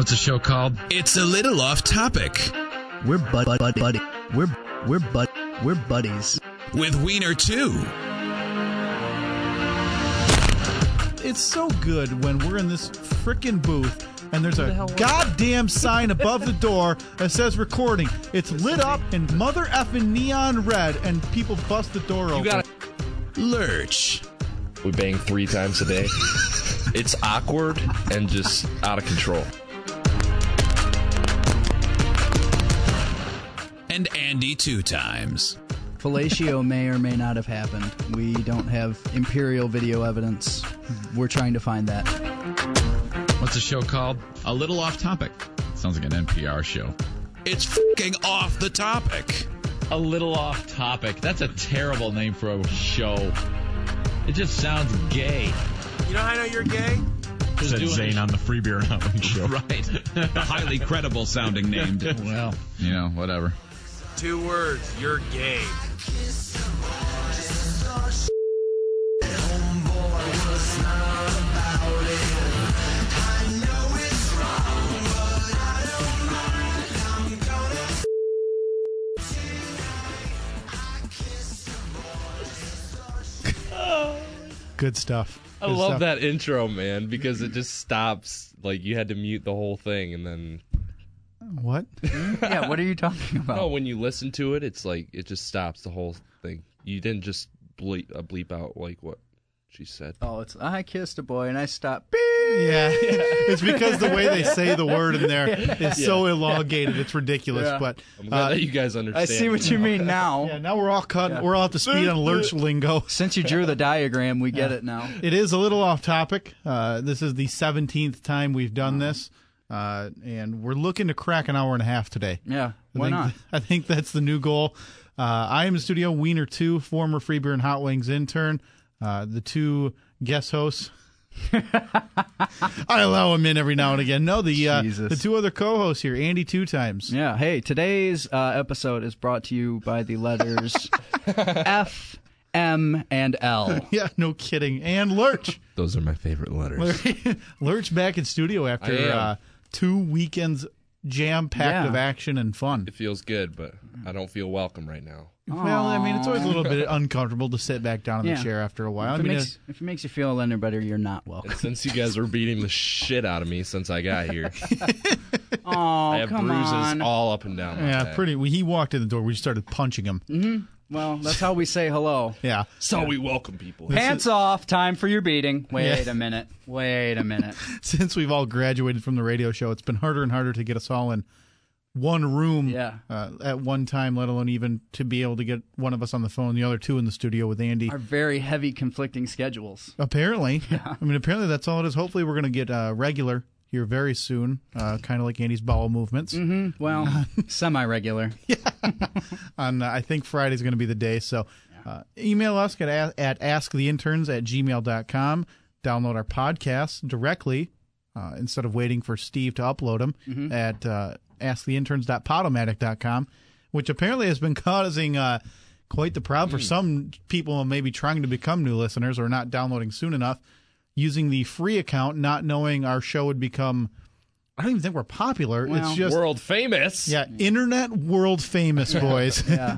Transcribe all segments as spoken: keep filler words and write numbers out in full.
What's the show called? It's a little off topic. We're bud bud bud buddy. We're we're bud we're buddies. With Wiener too. It's so good when we're in this frickin' booth and there's a goddamn sign above the door that says recording. It's lit up in mother effing neon red and people bust the door open. You got Lurch. We bang three times a day. It's awkward and just out of control. And Andy two times. Fellatio may or may not have happened. We don't have imperial video evidence. We're trying to find that. What's the show called? A little off topic. Sounds like an N P R show. It's fucking off the topic. A little off topic. That's a terrible name for a show. It just sounds gay. You know how I know you're gay? Just Said Zane on the Free Beer and Hot Wings show. Right. Highly credible sounding name. Well, you know, whatever. Two words. You're gay. Good stuff. I Good love stuff. that intro, man, because it just stops. Like, you had to mute the whole thing, and then... What? Yeah, what are you talking about? Oh, when you listen to it, it's like, it just stops the whole thing. You didn't just bleep, uh, bleep out, like, what she said. Oh, it's I kissed a boy and I stopped. Yeah. It's because the way they say the word in there is so elongated. It's ridiculous. Yeah. But I'm glad uh, that you guys understand. I see what you mean now. yeah, now we're all cut. Yeah. We're all up to speed on Lurch lingo. Since you drew the diagram, we get it now. It is a little off topic. Uh, this is the seventeenth time we've done this, uh, and we're looking to crack an hour and a half today. Yeah, I why think, not? I think that's the new goal. Uh, I am in the studio, Wiener two, former Free Beer and Hot Wings intern. Uh, the two guest hosts. I allow them in every now and again. No, the uh, Jesus. the two other co-hosts here, Andy two times. Yeah, hey, today's uh, episode is brought to you by the letters F, M, and L. Yeah, no kidding. And Lurch. Those are my favorite letters. Lurch back in studio after I am. uh, two weekends jam-packed Yeah. of action and fun. It feels good, but I don't feel welcome right now. Well, I mean, it's always a little bit uncomfortable to sit back down in Yeah. the chair after a while. If I it, mean, makes, if it makes you feel any better, you're not welcome. And since you guys were beating the shit out of me since I got here, Oh, I have come bruises on. all up and down my yeah, back. pretty. When he walked in the door, we started punching him. Well, that's how we say hello. Yeah. So we welcome people. Pants off, time for your beating. Wait a minute. Wait a minute. Since we've all graduated from the radio show, it's been harder and harder to get us all in one room Yeah. uh, at one time, let alone even to be able to get one of us on the phone, the other two in the studio with Andy. Our very heavy conflicting schedules. Apparently. I mean, apparently that's all it is. Hopefully we're going to get uh, regular here very soon, uh, kind of like Andy's bowel movements. Mm-hmm. Well, semi-regular. On uh, I think Friday's going to be the day. So uh, email us at, at asktheinterns at gmail dot com. Download our podcast directly uh, instead of waiting for Steve to upload them Mm-hmm. at uh, ask the interns dot podomatic dot com, which apparently has been causing uh, quite the problem for some people maybe trying to become new listeners or not downloading soon enough, using the free account, not knowing our show would become, I don't even think we're popular. Well, it's just, World famous. yeah, internet world famous, boys. Yeah.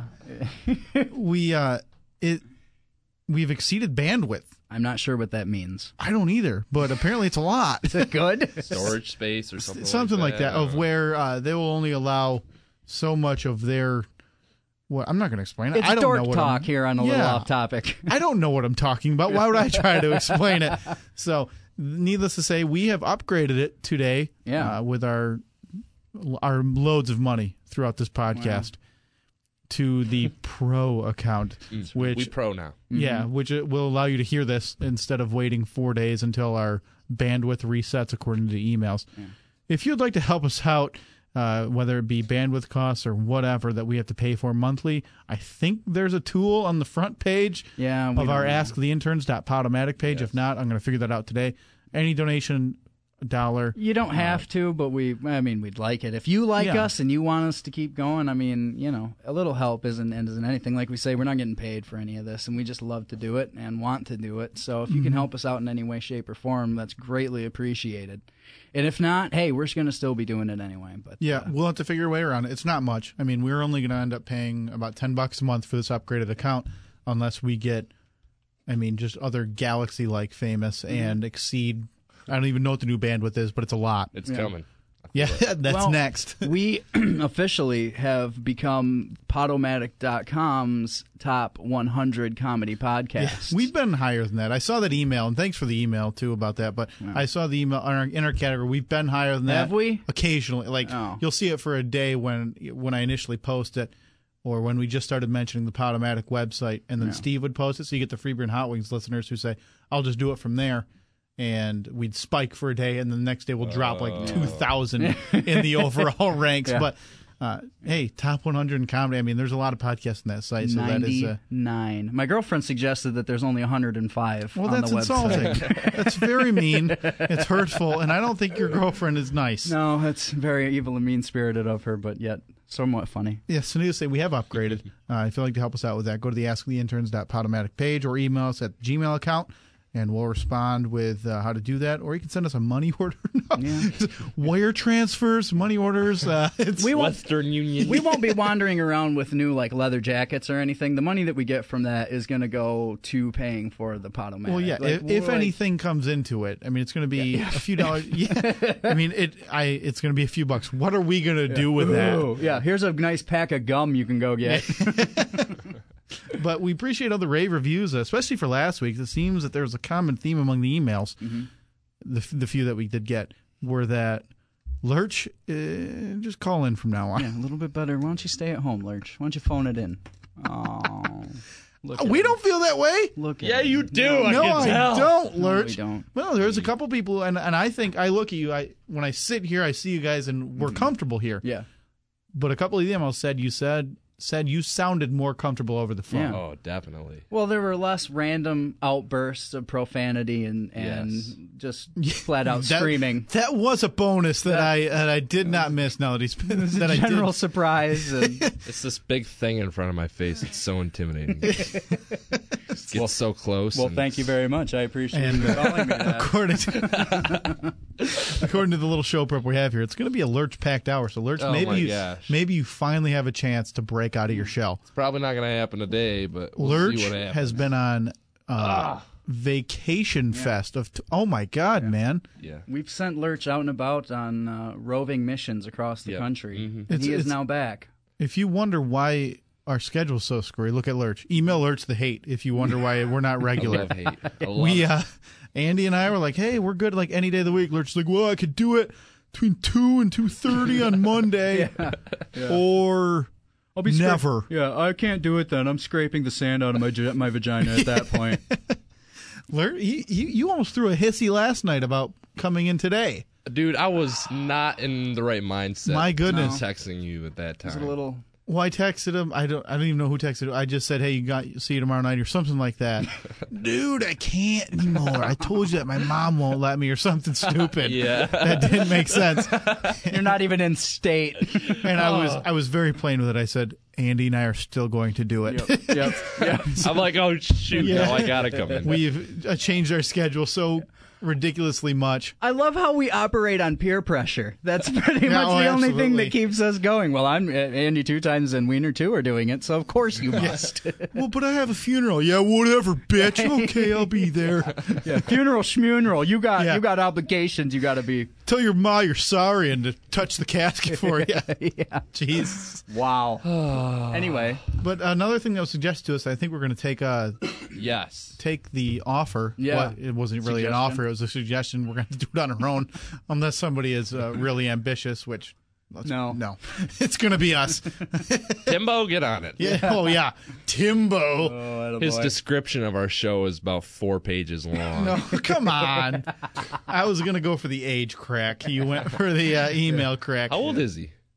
we, uh, it, we've exceeded bandwidth. I'm not sure what that means. I don't either, but apparently it's a lot. Is it good? Storage space or something, Something like that, I don't of know. where uh, they will only allow so much of their. Well, I'm not going to explain it. It's I don't dork know what talk I'm, here on a Yeah. little off topic. I don't know what I'm talking about. Why would I try to explain it? So, needless to say, we have upgraded it today. Yeah. Uh, with our our loads of money throughout this podcast to the pro account, which we pro now. yeah, which it will allow you to hear this instead of waiting four days until our bandwidth resets according to the emails. If you'd like to help us out, uh, whether it be bandwidth costs or whatever that we have to pay for monthly, I think there's a tool on the front page Yeah, we of our don't know. ask the interns dot podomatic page. If not, I'm going to figure that out today. Any donation dollar. You don't have to, but we, I mean, we'd like it. If you like Yeah. us and you want us to keep going, I mean, you know, a little help isn't, isn't anything. Like we say, we're not getting paid for any of this, and we just love to do it and want to do it. So if you can help us out in any way, shape, or form, that's greatly appreciated. And if not, hey, we're going to still be doing it anyway. But Yeah, uh, we'll have to figure a way around it. It's not much. I mean, we're only going to end up paying about ten bucks a month for this upgraded account unless we get, I mean, just other Galaxy-like famous and exceed. I don't even know what the new bandwidth is, but it's a lot. It's coming. Yeah, that's Well, next. we officially have become Podomatic dot com's top one hundred comedy podcast. We've been higher than that. I saw that email, and thanks for the email, too, about that. But I saw the email in our, in our category. We've been higher than that. Have we? Occasionally. Like, Oh. you'll see it for a day when when I initially post it, or when we just started mentioning the Podomatic website, and then Steve would post it. So you get the Free Beer and Hot Wings listeners who say, I'll just do it from there. And we'd spike for a day, and the next day we'll drop like two thousand in the overall ranks. Yeah. But, uh, hey, top one hundred in comedy. I mean, there's a lot of podcasts on that site. So that is uh, ninety-nine. My girlfriend suggested that there's only one hundred five Well, on that's the website. insulting. That's very mean. It's hurtful, and I don't think your girlfriend is nice. No, that's very evil and mean-spirited of her, but yet somewhat funny. Yes, so needless to say, we have upgraded. Uh, if you'd like to help us out with that, go to the ask the interns dot podomatic page or email us at Gmail account, and we'll respond with uh, how to do that. Or you can send us a money order. No. Yeah. Wire transfers, money orders. Uh, it's We won't, Western Union. we won't be wandering around with new like leather jackets or anything. The money that we get from that is going to go to paying for the Podomatic. Well, yeah. Like, if if like- anything comes into it, I mean, it's going to be a few dollars. Yeah. I mean, it. I. It's going to be a few bucks. What are we going to do with that? Ooh, yeah, here's a nice pack of gum you can go get. But we appreciate all the rave reviews, especially for last week. It seems that there was a common theme among the emails, Mm-hmm. the the few that we did get, were that Lurch, uh, just call in from now on. Yeah, a little bit better. Why don't you stay at home, Lurch? Why don't you phone it in? Oh, look at We him. don't feel that way. Look at Yeah, him. you do. No, I No, can I tell. don't, No, Lurch. we don't. Well, there's a couple people, and, and I think I look at you. I when I sit here, I see you guys, and we're comfortable here. Yeah. But a couple of the emails said you said said you sounded more comfortable over the phone. Yeah. Oh, definitely. Well, there were less random outbursts of profanity and, and Yes. just flat out That- screaming. That was a bonus that I that I did not miss. Now that he's that I General did. surprise. And, It's this big thing in front of my face. It's so intimidating. It gets so close. well, and thank you very much. I appreciate And, you calling me that. According to, according to the little show prep we have here, it's going to be a Lurch packed hour. So Lurch, Oh maybe my you, gosh. maybe you finally have a chance to break out of your shell. Probably not going to happen today, but we'll Lurch see what happens. has been on uh, Vacation Fest of. T- oh my God, man! Yeah. We've sent Lurch out and about on uh, roving missions across the Yep. country. Mhm. And It's- he is it's- now back. If you wonder why our schedule's so screwy, look at Lurch. Email Lurch the hate if you wonder why we're not I regular. love hate. I love we it. uh Andy and I were like, hey, we're good like any day of the week. Lurch's like, well, I could do it between two and two thirty on Monday, or I'll be never. scra- yeah, I can't do it then. I'm scraping the sand out of my gi- my vagina at that point. Lurch, you, you you almost threw a hissy last night about coming in today. Dude, I was not in the right mindset. My goodness. to be texting you at that time. Is it a little? Well, I texted him. I don't. I don't even know who texted him. I just said, "Hey, you got see you tomorrow night" or something like that. Dude, I can't anymore. I told you that my mom won't let me or something stupid. Yeah. that didn't make sense. You're not even in state. And I was I was very plain with it. I said, Andy and I are still going to do it. Yep. Yep. yep. I'm like, oh, shoot. Yeah. No, I got to come in. We've uh, changed our schedule so ridiculously much. I love how we operate on peer pressure. That's pretty Yeah, much oh, the only thing absolutely. that keeps us going. Well, I'm uh, Andy two times and Wiener two are doing it, so of course you must. Well, but I have a funeral. Yeah, whatever, bitch. Okay, I'll be there. yeah. Funeral schmuneral. You got Yeah. you got obligations. You got to be. Tell your ma you're sorry and to touch the casket for you. yeah. Jeez. Wow. anyway, But another thing that was suggested to us, I think we're going to take uh Yes. take the offer. Yeah. Well, it wasn't really an Suggestion. offer. It was a suggestion. We're going to do it on our own, unless somebody is uh, really ambitious. Which let's, No. no, it's going to be us. Timbo, get on it. Yeah. Oh yeah, Timbo. oh, His description of our show is about four pages long. No, come on. I was going to go for the age crack. You went for the uh, email crack. How old is he?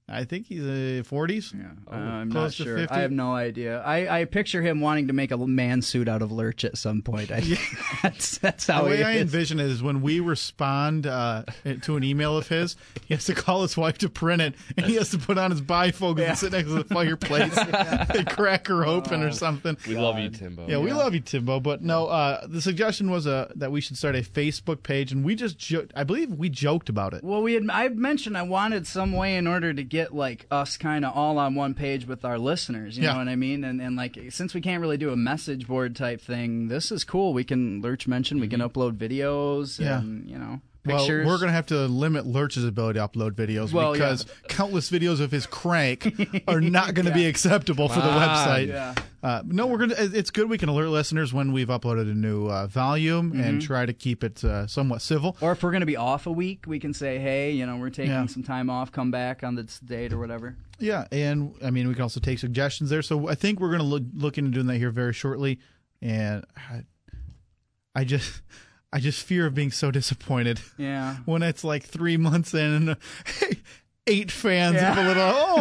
I think he's uh, forties. Yeah, uh, I'm not close to sure. fifty. I have no idea. I, I picture him wanting to make a man suit out of Lurch at some point. I, that's that's how The way he I is. envision it is when we respond uh, to an email of his, he has to call his wife to print it, and he has to put on his bifocals Yeah. and sit next to the fireplace and crack her open or something. We love you, Timbo. Yeah, we love you, Timbo. But no, uh, the suggestion was uh, that we should start a Facebook page, and we just, jo- I believe we joked about it. Well, we had I mentioned I wanted some way in order to get like us kind of all on one page with our listeners. You Yeah. know what I mean? And and like since we can't really do a message board type thing, this is cool. We can Lurch mentioned we can upload videos. Yeah. And, you know. Well, Pictures. we're going to have to limit Lurch's ability to upload videos Well, because yeah. countless videos of his crank are not going to be acceptable for the website. Yeah. Uh, no, we're going to. It's good we can alert listeners when we've uploaded a new uh, volume and try to keep it uh, somewhat civil. Or if we're going to be off a week, we can say, hey, you know, we're taking Yeah. some time off, come back on this date or whatever. Yeah, and I mean we can also take suggestions there. So I think we're going to look look into doing that here very shortly. And I, I just. I just fear of being so disappointed Yeah. when it's like three months in and uh, eight fans Yeah. of a little,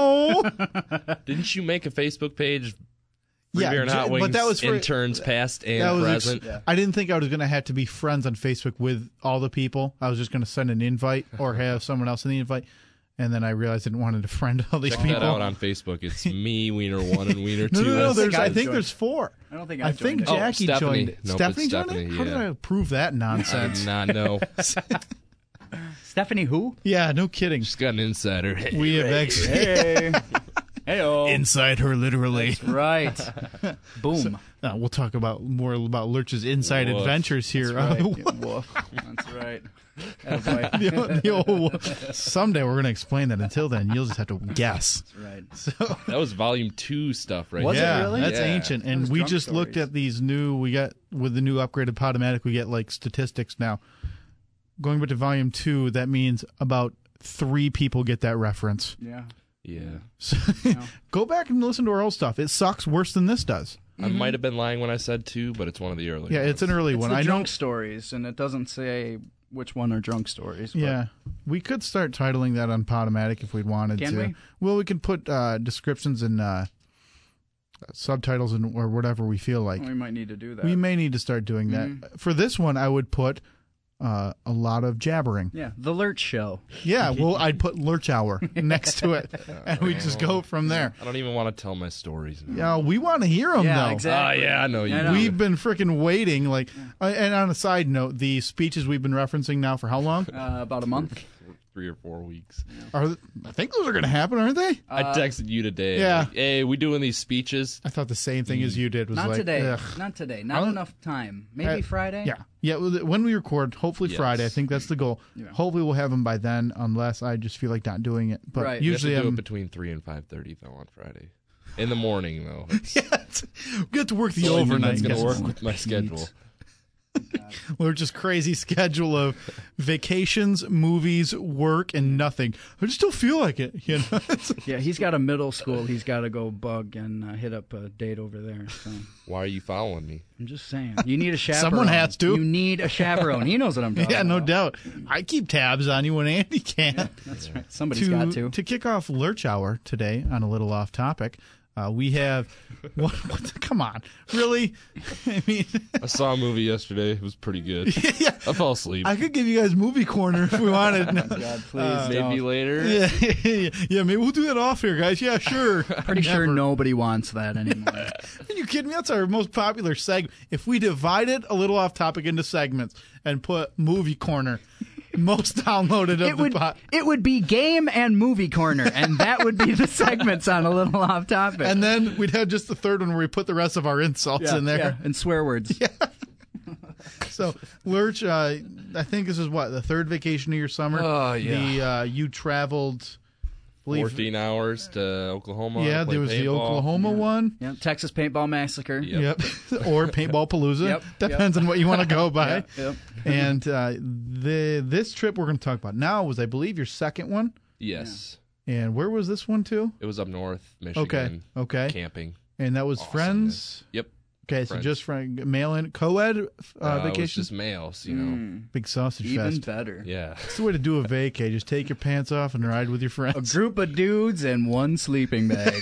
oh. Didn't you make a Facebook page? Yeah, Free Beer and j- Hot but Wings that was for- interns past and That was ex- present. I didn't think I was going to have to be friends on Facebook with all the people. I was just going to send an invite or have someone else in the invite. And then I realized I didn't want to friend all these Check people. that out on Facebook. It's me, Wiener One, and Wiener no, Two. no, no. I There's, think I I think joined. there's four. I don't think I I joined think it. Oh, Jackie Stephanie. joined. Nope, Stephanie it's joined Stephanie, it? How did yeah. I approve that I nonsense? did not know. Stephanie who? Yeah, no kidding. Just got an insider. We have actually Hey. Hey-oh. inside her literally. Right. Boom. Uh, we'll talk about more about Lurch's inside Woof. adventures here. Right. Uh, Woof. That's right. Attaboy. the old- the old- someday we're going to explain that. Until then, you'll just have to guess. Right. So That was volume two stuff right Was it there. yeah, really? that's Yeah. ancient. And was we drunk just looked stories. at these new. We got with the new upgraded Podomatic. We get like statistics now. Going back to volume two, that means about three people get that reference. Yeah. Yeah. So go back and listen to our old stuff. It sucks worse than this does. I might have been lying when I said two, but it's one of the early Yeah, ones. it's an early It's one. the I drunk know. stories, and it doesn't say which one are drunk stories. But Yeah, we could start titling that on Podomatic if we wanted Can to. we? Well, we could put uh, descriptions and uh, subtitles and or whatever we feel like. we might need to do that. We may need to start doing that. Mm-hmm. For this one, I would put uh, a lot of jabbering. Yeah, the Lurch Show. Yeah, well, I'd put Lurch Hour next to it, and we just go from there. I don't even want to tell my stories now. Yeah, we want to hear them Yeah, though. exactly. Oh, yeah, I know you I do. know. We've been freaking waiting. Like, uh, and on a side note, the speeches we've been referencing now for how long? Uh, about a month. Three or four weeks. Are I think those are going to happen, aren't they? I texted you today. yeah. Like, hey, we doing these speeches? I thought the same thing as you did. Was Not like, today. ugh. Not today. Not I'll- enough time. Maybe Uh, Friday. Yeah, yeah. well, When we record, hopefully Yes. Friday. I think that's the goal. Yeah. Hopefully we'll have them by then, unless I just feel like not doing it. But Right. You usually have to do I'm. it between three and five thirty though on Friday. In the morning though. Yeah, it's- we get to work the The only thing overnight. that's gonna Yes. work with my schedule. We're just crazy schedule of vacations, movies, work, and nothing. I just don't feel like it. You know. Yeah, he's got a middle school. He's got to go bug and uh, hit up a date over there. So Why are you following me? I'm just saying, you need a chaperone. Someone has to. You need a chaperone. He knows what I'm talking yeah, no about. doubt. I keep tabs on you when Andy can't. That's right. Somebody's got to. to kick off Lurch Hour today on a little off topic, uh, we have what, what the- come on, really? I mean, I saw a movie yesterday. It was pretty good. yeah, I fell asleep. I could give you guys movie corner if we wanted. God, please Maybe don't. later. yeah, yeah, maybe we'll do that off here, guys. Yeah, sure. Pretty sure nobody wants that anymore. Are you kidding me? That's our most popular segment. If we divided a little off topic into segments and put movie corner, most downloaded of It the would pot. it would be game and movie corner, and that would be the segments on a little off topic. And then we'd have just the third one where we put the rest of our insults yeah, in there. yeah, and swear words. So, Lurch, uh, I think this is what, the third vacation of your summer? Oh, yeah. The, uh, you traveled, believe, Fourteen hours to Oklahoma. yeah, to play there was the paintball. Oklahoma one. Yeah, Texas Paintball Massacre. Yep. Yep. Or Paintball Palooza. Yep, Depends on what you want to go by. Yep, yep. And uh, the this trip we're going to talk about now was, I believe, your second one. Yes. And where was this one too? It was up north, Michigan. Okay. Okay. Camping. And that was Awesomeness. friends. Yep. Okay, so Friends. just for mail in co-ed uh, Uh, it was vacation. just males, you know. Big sausage Even fest. better. Yeah. That's the way to do a vacay. Just take your pants off and ride with your A friends. group of dudes and one sleeping bag.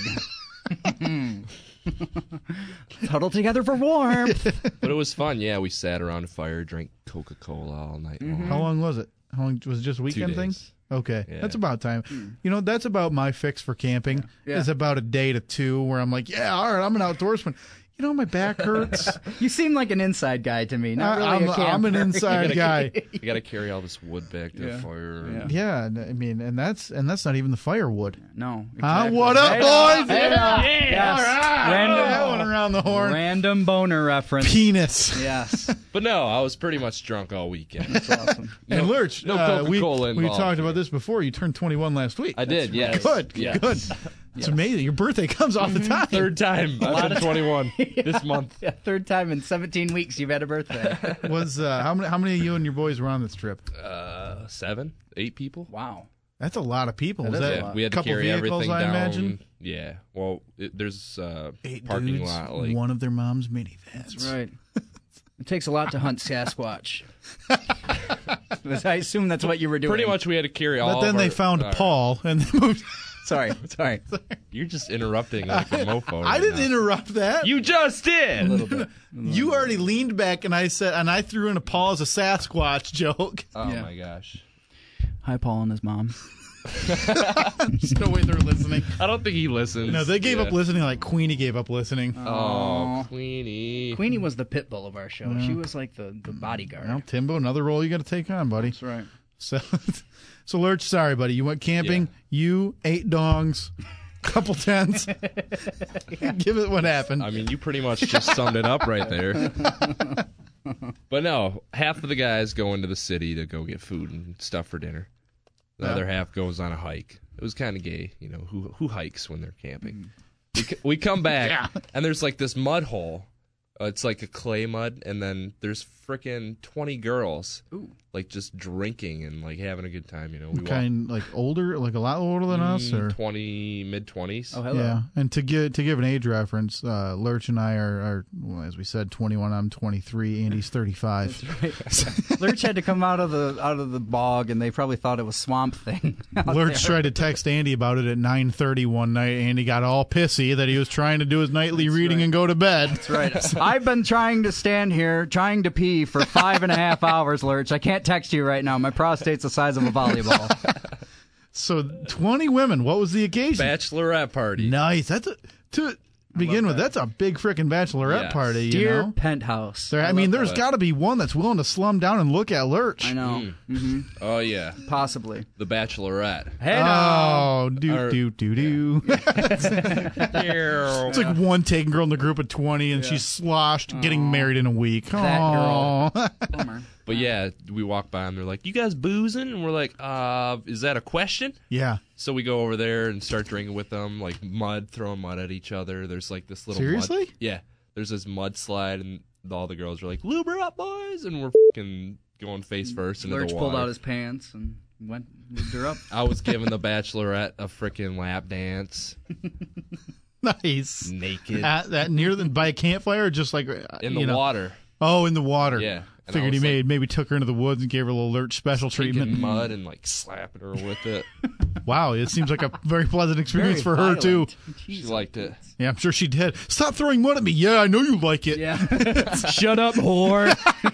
Huddle together for warmth. But it was fun. Yeah, we sat around a fire, drank Coca-Cola all night long. How long was it? How long was it? Just a weekend Two thing? days. Okay, Yeah. that's about time. You know, that's about my fix for camping. Yeah. Is about a day to two where I'm like, yeah, all right, I'm an outdoorsman. You know, my back hurts. You seem like an inside guy to me, not really I'm, a camper. I'm an inside guy. You got to carry all this wood back to Yeah. the fire. Yeah. Yeah, and I mean, and that's and that's not even the firewood. No. Huh? Exactly. What up, Right boys? on. Right on. Yeah, Yes. all right. Random, That one around the horn. random boner reference. Penis. Yes. But no, I was pretty much drunk all weekend. That's awesome. And Lurch, no uh, we, Coca-Cola we involved talked here. about this before. You turned twenty-one last week. I did, yes. Good, Yes. good. It's amazing. Your birthday comes all the time. Third time. I've been twenty-one this month. Yeah, third time in seventeen weeks you've had a birthday. Was uh, how many? How many of you and your boys were on this trip? Uh, seven, eight people. Wow. That's a lot of people. That Was is a that Yeah, lot. we had to couple carry vehicles, everything I down. imagine? Yeah. Well, it, there's uh, eight parking dudes, lot. Like one of their mom's minivans. That's right. It takes a lot to hunt Sasquatch. I assume that's what you were doing. pretty much, we had to carry all. But then of they our- found our- Paul and they moved. Sorry. Sorry. You're just interrupting like a mofo. I right didn't now. interrupt that. You just did. A little bit. You already leaned back and I said, and I threw in a Paul as a Sasquatch joke. Oh Yeah. my gosh. Hi, Paul and his mom. There's no way they're listening. I don't think he listens. No, they gave Yeah. up listening like Queenie gave up listening. Oh, Queenie. Queenie was the pit bull of our show. She was like the, the bodyguard. Well, Timbo, another role you got to take on, buddy. That's right. So, so Lurch, sorry, buddy. You went camping. You eight dongs, couple tents. Give it what happened. I mean, you pretty much just summed it up right there. But no, half of the guys go into the city to go get food and stuff for dinner. The Yeah. other half goes on a hike. It was kind of gay, you know. Who who hikes when they're camping? We, c- we come back and there's like this mud hole. Uh, it's like a clay mud, and then there's frickin' twenty girls, Ooh. like just drinking and like having a good time. You know, we walk kind like older, like a lot older than us, or twenty, mid twenties. Oh, hello. yeah. And to give to give an age reference, uh, Lurch and I are, are well, as we said, twenty-one. I'm twenty-three. Andy's thirty-five. Lurch had to come out of the out of the bog, and they probably thought it was Swamp Thing. out Lurch there. tried to text Andy about it at nine thirty one night. Andy got all pissy that he was trying to do his nightly reading and go to bed. That's right. I've been trying to stand here, trying to pee for five and a half hours, Lurch. I can't text you right now. My prostate's the size of a volleyball. So twenty women. What was the occasion? Bachelorette party. Nice. That's a, to begin with. That's a big freaking bachelorette Yes. party. You Dear know. Penthouse. There, I, mean, there's got to be one that's willing to slum down and look at Lurch. I know. hmm Oh yeah, Possibly. the Bachelorette. Hey, now. Oh, do Or- do do do. It's like one taken girl in the group of twenty, and she's sloshed, getting married in a week. That Aw. Bummer. But yeah, we walk by and they're like, "You guys boozing?" And we're like, "Uh, is that a question?" Yeah. So we go over there and start drinking with them, like mud, throwing mud at each other. There's like this little mud- Seriously? yeah. There's this mudslide, and all the girls are like, "Lube her up, boys!" And we're fucking going face first into Lurch the water. pulled out his pants and went moved her up. I was giving the Bachelorette a freaking lap dance, Nice. naked At that near the, by a campfire, or just like uh, in the you know- water. Oh, in the water. Yeah. And I Figured he was, made like, maybe took her into the woods and gave her a little Lurch special taking treatment. mud and like slapping her with it. Wow, it seems like a very pleasant experience Very for her too. violent. She Jeez. liked it. Yeah, I'm sure she did. Stop throwing mud at me. Yeah, I know you like it. Yeah. Shut up, whore.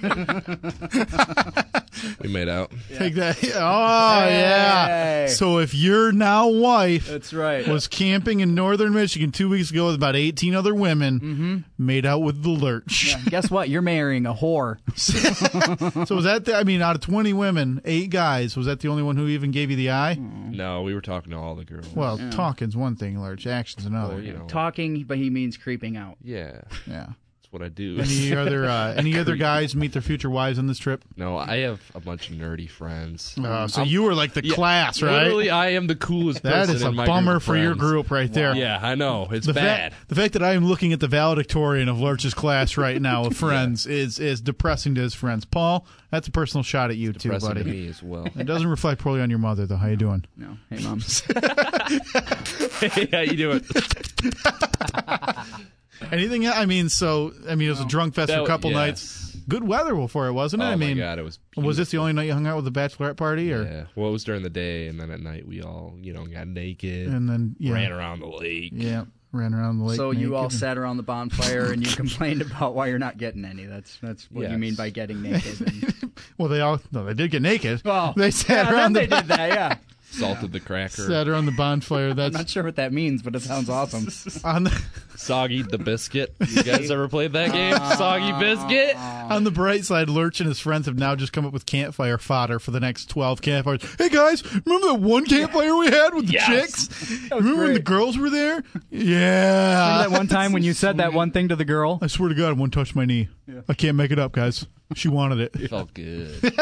We made out. Take that. Oh yeah. Hey. So if your now wife That's right. was camping in northern Michigan two weeks ago with about eighteen other women, made out with the Lurch. Yeah, guess what? You're marrying a whore. So was that? The, I mean, out of twenty women, eight guys. Was that the only one who even gave you the eye? No, we were talking to all the girls. Well, talking's one thing, Lurch. Action's another. Well, you know, Talking, but he means creeping out. yeah, Yeah. that's what I do. Any other uh, any other guys meet their future wives on this trip? No, I have a bunch of nerdy friends. Uh, so you were like the class, right? Literally, I am the coolest That person is a in my bummer group of for your friends. group right there. Yeah, I know. It's The bad. fact, the fact that I am looking at the valedictorian of Lurch's class right now of friends is is depressing to his friends. Paul, that's a personal shot at you too, Depressing buddy. to me as well. It doesn't reflect poorly on your mother, though. How you doing? No. Hey, Mom. Hey, how you doing? Anything? I mean, so I mean, it was a drunk fest for That- a couple yes. nights. Good weather for it, wasn't it? Oh I mean, my god, it was. was this the beautiful. only night you hung out with the bachelorette party, or Yeah. Well, it was during the day, and then at night we all, you know, got naked, and then yeah, ran around the lake. yeah, ran around the lake. So you all naked. sat around the bonfire and you complained about why you're not getting any. That's that's what you Yes. mean by getting naked. And, Well, they all no, they did get naked. well, they sat yeah, around then the they did that. Yeah, Salted the cracker. sat around the bonfire. I'm That's not sure what that means, but it sounds awesome. on the Soggy the biscuit. You guys ever played that game? Soggy biscuit. on the bright side. Lurch and his friends have now just come up with campfire fodder for the next twelve campfires. Hey guys, remember that one campfire we had with the Yes. chicks? Remember when great. the girls were there? Remember Yeah. that one time when you said that one thing to the girl? I swear to God, one touched my knee. I can't make it up, guys. She wanted it. Felt good.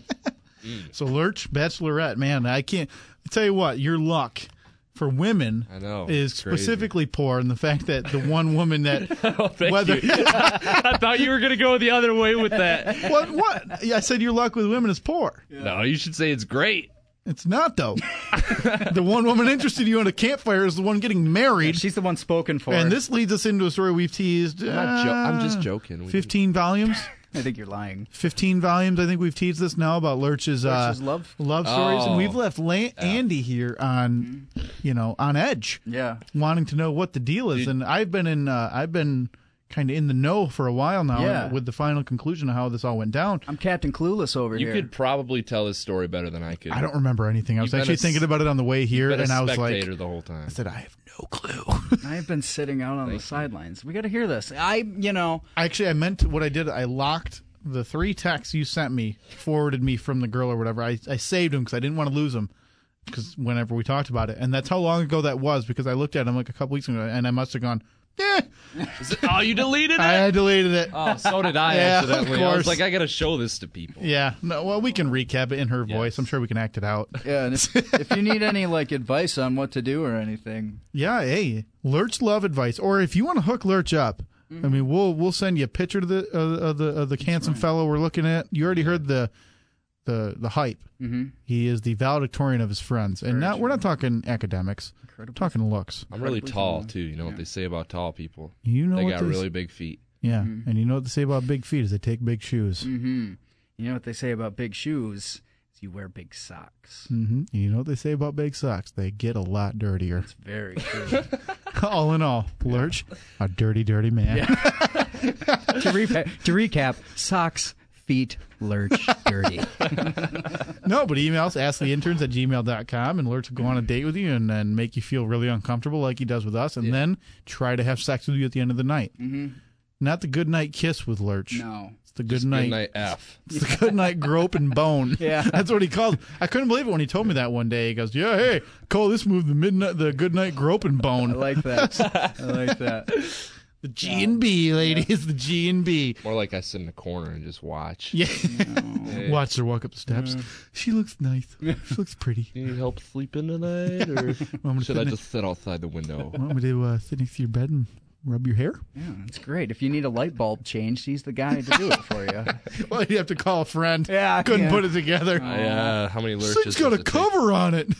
So Lurch, Bachelorette, man, I can't. I tell you what, your luck for women I know. is It's crazy. specifically poor in the fact that the one woman that Oh, thank whether you. I thought you were gonna go the other way with that. what what yeah, I said your luck with women is poor. No, you should say it's great. It's not though. The one woman interested in you on a campfire is the one getting married. She's the one spoken for. And this leads us into a story we've teased. I'm, not jo- I'm just uh, joking. We Fifteen volumes. I think you're lying. Fifteen volumes. I think we've teased this now about Lurch's, uh, Lurch's love. love stories, and Oh. we've left La- Andy here on, you know, on edge, Yeah. wanting to know what the deal is. Dude. And I've been in, uh, I've been kind of in the know for a while now, Yeah. with the final conclusion of how this all went down. I'm Captain Clueless over You here. could probably tell this story better than I could. I don't remember anything. I was You've been actually a s- thinking about it on the way here, You've been and a I was like, spectator the whole time. I said, I have no clue. I've been sitting out on the sidelines. We got to hear this. I, you know, Actually, I meant what I did. I locked the three texts you sent me, forwarded me from the girl or whatever. I, I saved them because I didn't want to lose them. Because whenever we talked about it, and that's how long ago that was. Because I looked at them like a couple weeks ago, and I must have gone, eh. Is it, oh, you deleted it? I deleted it. Oh, so did I Yeah, of accidentally. I was course. like, I gotta show this to people. Yeah. No. Well, we can recap it in her voice. Yes. I'm sure we can act it out. yeah. And if, if you need any like advice on what to do or anything, Yeah. Hey, Lurch love advice, or if you want to hook Lurch up, I mean, we'll we'll send you a picture of the uh, of the of the handsome fellow we're looking at. You already heard the the the hype. mm-hmm. He is the valedictorian of his friends, and not we're not talking academics. We're talking looks. I'm really tall too. You know what they say about tall people? You know They what got they s- really big feet. Yeah, and you know what they say about big feet is they take big shoes. Mm-hmm. You know what they say about big shoes? Is you wear big socks. Mm-hmm. You know what they say about big socks? They get a lot dirtier. It's very true. All in all, Lurch, a dirty, dirty man. to, repa- to recap, socks, feet, Lurch, dirty. No, but emails, ask the interns at gmail dot com, and Lurch will go on a date with you and then make you feel really uncomfortable like he does with us, and Yeah. then try to have sex with you at the end of the night. Mm-hmm. Not the good night kiss with Lurch. No. It's the good Just night. Good night F. It's the good night grope and bone. Yeah. That's what he called. I couldn't believe it when he told me that one day. He goes, "Yeah, hey, call this move the midnight, the good night grope and I bone." like that. I like that. The G and B, ladies, the G and B. More like I sit in the corner and just watch. Yeah. Hey, Watch her walk up the steps. She looks nice. She looks pretty. you need help sleeping tonight, or Want me to should sit I ne- just sit outside the window? Want me to uh, sit next to your bed and rub your hair? Yeah, that's great. If you need a light bulb changed, he's the guy to do it for you. Well, you have to call a friend. Yeah, Couldn't yeah. put it together. Yeah, how many lurches? This thing's got does a it take? cover on it.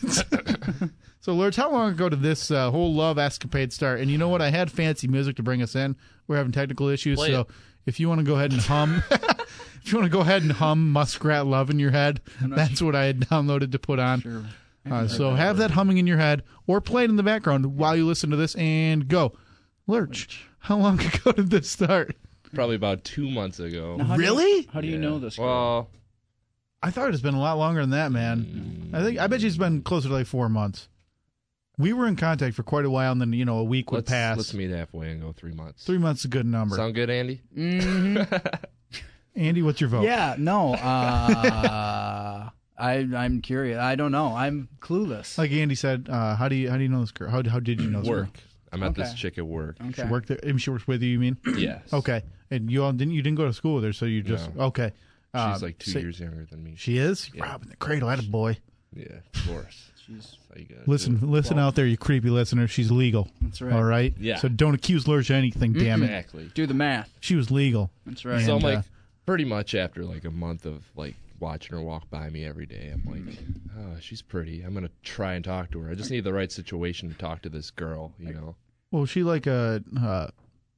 So, Lurch, how long ago did this uh, whole love escapade start? And you know what? I had fancy music to bring us in. We're having technical issues, Play so it. if you want to go ahead and hum, if you want to go ahead and hum "Muskrat Love" in your head, that's what I had downloaded to put on. Sure. Uh, so have that humming in your head, or play it in the background while you listen to this, and go. Lurch, how long ago did this start? Probably about two months ago. Now, how do you- Really? how do you Yeah. know this girl? Well, I thought it's been a lot longer than that, man. I think I bet you it's been closer to like four months. We were in contact for quite a while, and then you know a week would let's pass. let's meet halfway and go three months. Three months is a good number. Sound good, Andy? Andy, what's your vote? Yeah, no. Uh, I, I'm curious. I don't know. I'm clueless. Like Andy said, uh, how do you how do you know this girl? How how did you know this Work. I met this Okay. chick at work. girl? okay. She worked there. I mean, she works with you. You mean? Yes. Okay. And you all didn't you didn't go to school with her, so you just No. okay. Uh, She's like two so- years younger than me. She is. Yeah. Robbing the cradle, that a boy. Yeah, of course. That's how you gotta Listen, do it. listen out there, you creepy listener. She's legal. That's right. All right. Yeah. So don't accuse Lurch of anything. Damn it. Exactly. Do the math. She was legal. That's right. So I'm And, like, uh, pretty much after like a month of like watching her walk by me every day, I'm like, oh, she's pretty. I'm gonna try and talk to her. I just need the right situation to talk to this girl, you know. Well, was she like a uh,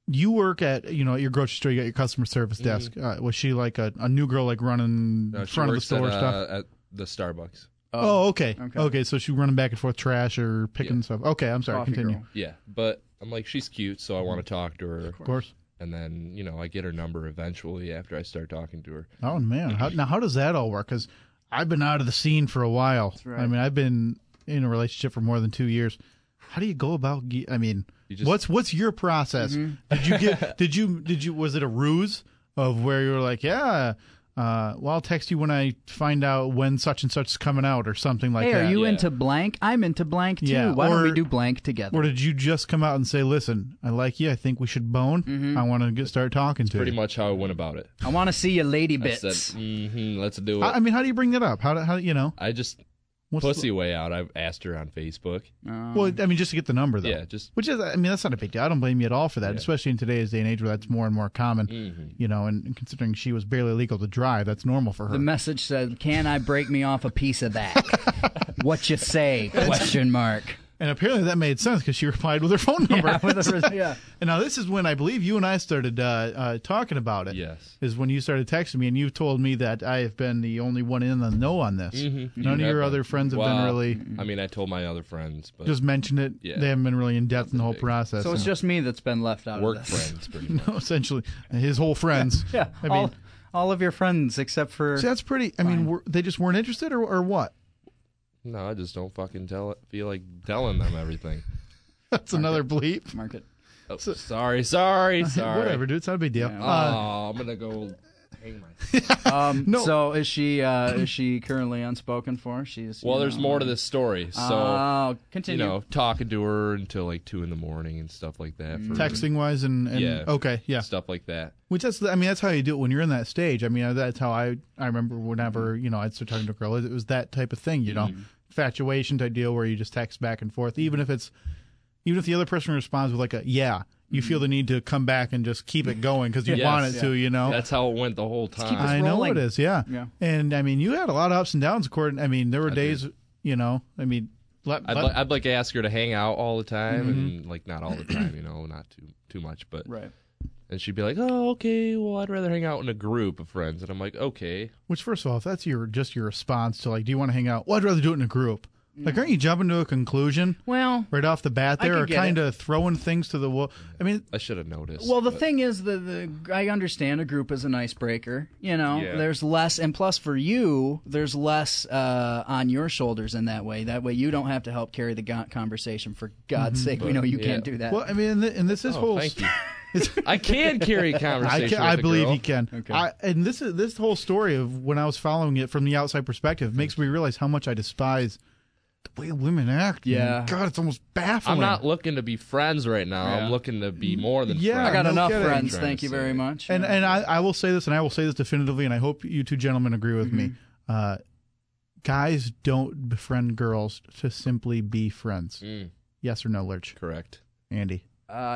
you work at, you know, at your grocery store, you got your customer service desk. Uh, was she like a, a new girl, like running No, in she front of the works store at, stuff? uh, at the Starbucks. Oh, okay. okay. okay. So she running back and forth trash or picking Yeah. stuff. Okay, I'm sorry. Coffee Continue. girl. Yeah, but I'm like, she's cute, so I want to talk to her. Of course. And then, you know, I get her number eventually after I start talking to her. Oh man, how, now how does that all work? Because I've been out of the scene for a while. right. I mean, I've been in a relationship for more than two years. How do you go about? ge- I mean, You just- what's what's your process? Mm-hmm. Did you get? did you did you? Was it a ruse of where you were like, yeah, uh, well, I'll text you when I find out when such and such is coming out or something like Hey, that? are you Yeah. into blank? I'm into blank too. Yeah, Why don't or- we do blank together? Or did you just come out and say, listen, I like you. I think we should bone. Mm-hmm. I want to get start talking to Pretty you. much how I went about it. I want to see your lady I bits. said, mm-hmm, let's do it. I, I mean, how do you bring that up? How do, how you know? I just What's pussy way out. I asked her on Facebook. Um, Well, I mean, just to get the number though. Yeah, just Which is, I mean, that's not a big deal. I don't blame you at all for that, Yeah. especially in today's day and age where that's more and more common. mm-hmm. You know, and, and considering she was barely legal to drive, that's normal for her. the message said, "Can I break me off a piece of that?" What you say? Question mark. and apparently that made sense because she replied with her phone number. Yeah, with a, yeah. And now this is when I believe you and I started uh, uh, talking about it. Yes. Is when you started texting me and you told me that I have been the only one in the know on this. Mm-hmm. None of your other friends have been Well, really I mean, I told my other friends, but just mentioned it. Yeah. They haven't been really in depth in the whole big. process. So it's just me that's been left out work of this. friends, pretty much. No, essentially his whole friends. Yeah, I all, mean, all of your friends except for. see, that's pretty. I mean, were, they just weren't interested, or, or what? No, I just don't fucking tell it. Feel like telling them everything. That's another bleep. Market. Oh, sorry, sorry, sorry. Whatever, dude. It's not a big deal. Yeah. Oh, Uh, I'm gonna go hang myself. Um, No. So is she? Uh, is she currently unspoken for? She's. you Well, there's know, more to this story. So, Oh, you continue. know, talking to her until like two in the morning and stuff like that. For texting wise and, and Yeah. okay, yeah. stuff like that. Which that's I mean that's how you do it when you're in that stage. I mean that's how I I remember whenever you know I'd start talking to a girl, it was that type of thing, you know, infatuation type deal where you just text back and forth, even if it's even if the other person responds with like a yeah, you feel the need to come back and just keep it going because you Yes. want it Yeah. to, you know. That's how it went the whole time. keep it I know rolling. it is, yeah. Yeah. And I mean you had a lot of ups and downs. According, I mean there were I days, you know, I mean. Let, I'd, let- li- I'd like to ask her to hang out all the time, Mm-hmm. and like not all the time, you know, not too too much, but Right. and she'd be like, "Oh, okay, well, I'd rather hang out in a group of friends," and I'm like, "Okay." Which, first of all, if that's your just your response to like, do you want to hang out? Well, I'd rather do it in a group. Like, aren't you jumping to a conclusion Well, right off the bat I there, could or get kind of throwing things to the wall? I mean, I should have noticed. well, the but- thing is, the, the I understand a group is an icebreaker. You know, Yeah. there's less, and plus for you, there's less uh, on your shoulders in that way. That way, you don't have to help carry the go- conversation. For God's sake, we But, know you yeah. can't do that. well, I mean, and, th- and this is Oh, whole. thank you. I can carry a I, conversation. can, with I a believe girl. he can. Okay. I, and this is this whole story of when I was following it from the outside perspective makes me realize how much I despise the way women act. man. Yeah. God, it's almost baffling. I'm not looking to be friends right now. Yeah. I'm looking to be more than Yeah, friends. I got no enough kidding. friends. Trying Thank to you very say. much. And and I, I will say this, and I will say this definitively, and I hope you two gentlemen agree with me. Uh, guys don't befriend girls to simply be friends. Mm, Yes or no, Lurch? correct. Andy. Uh,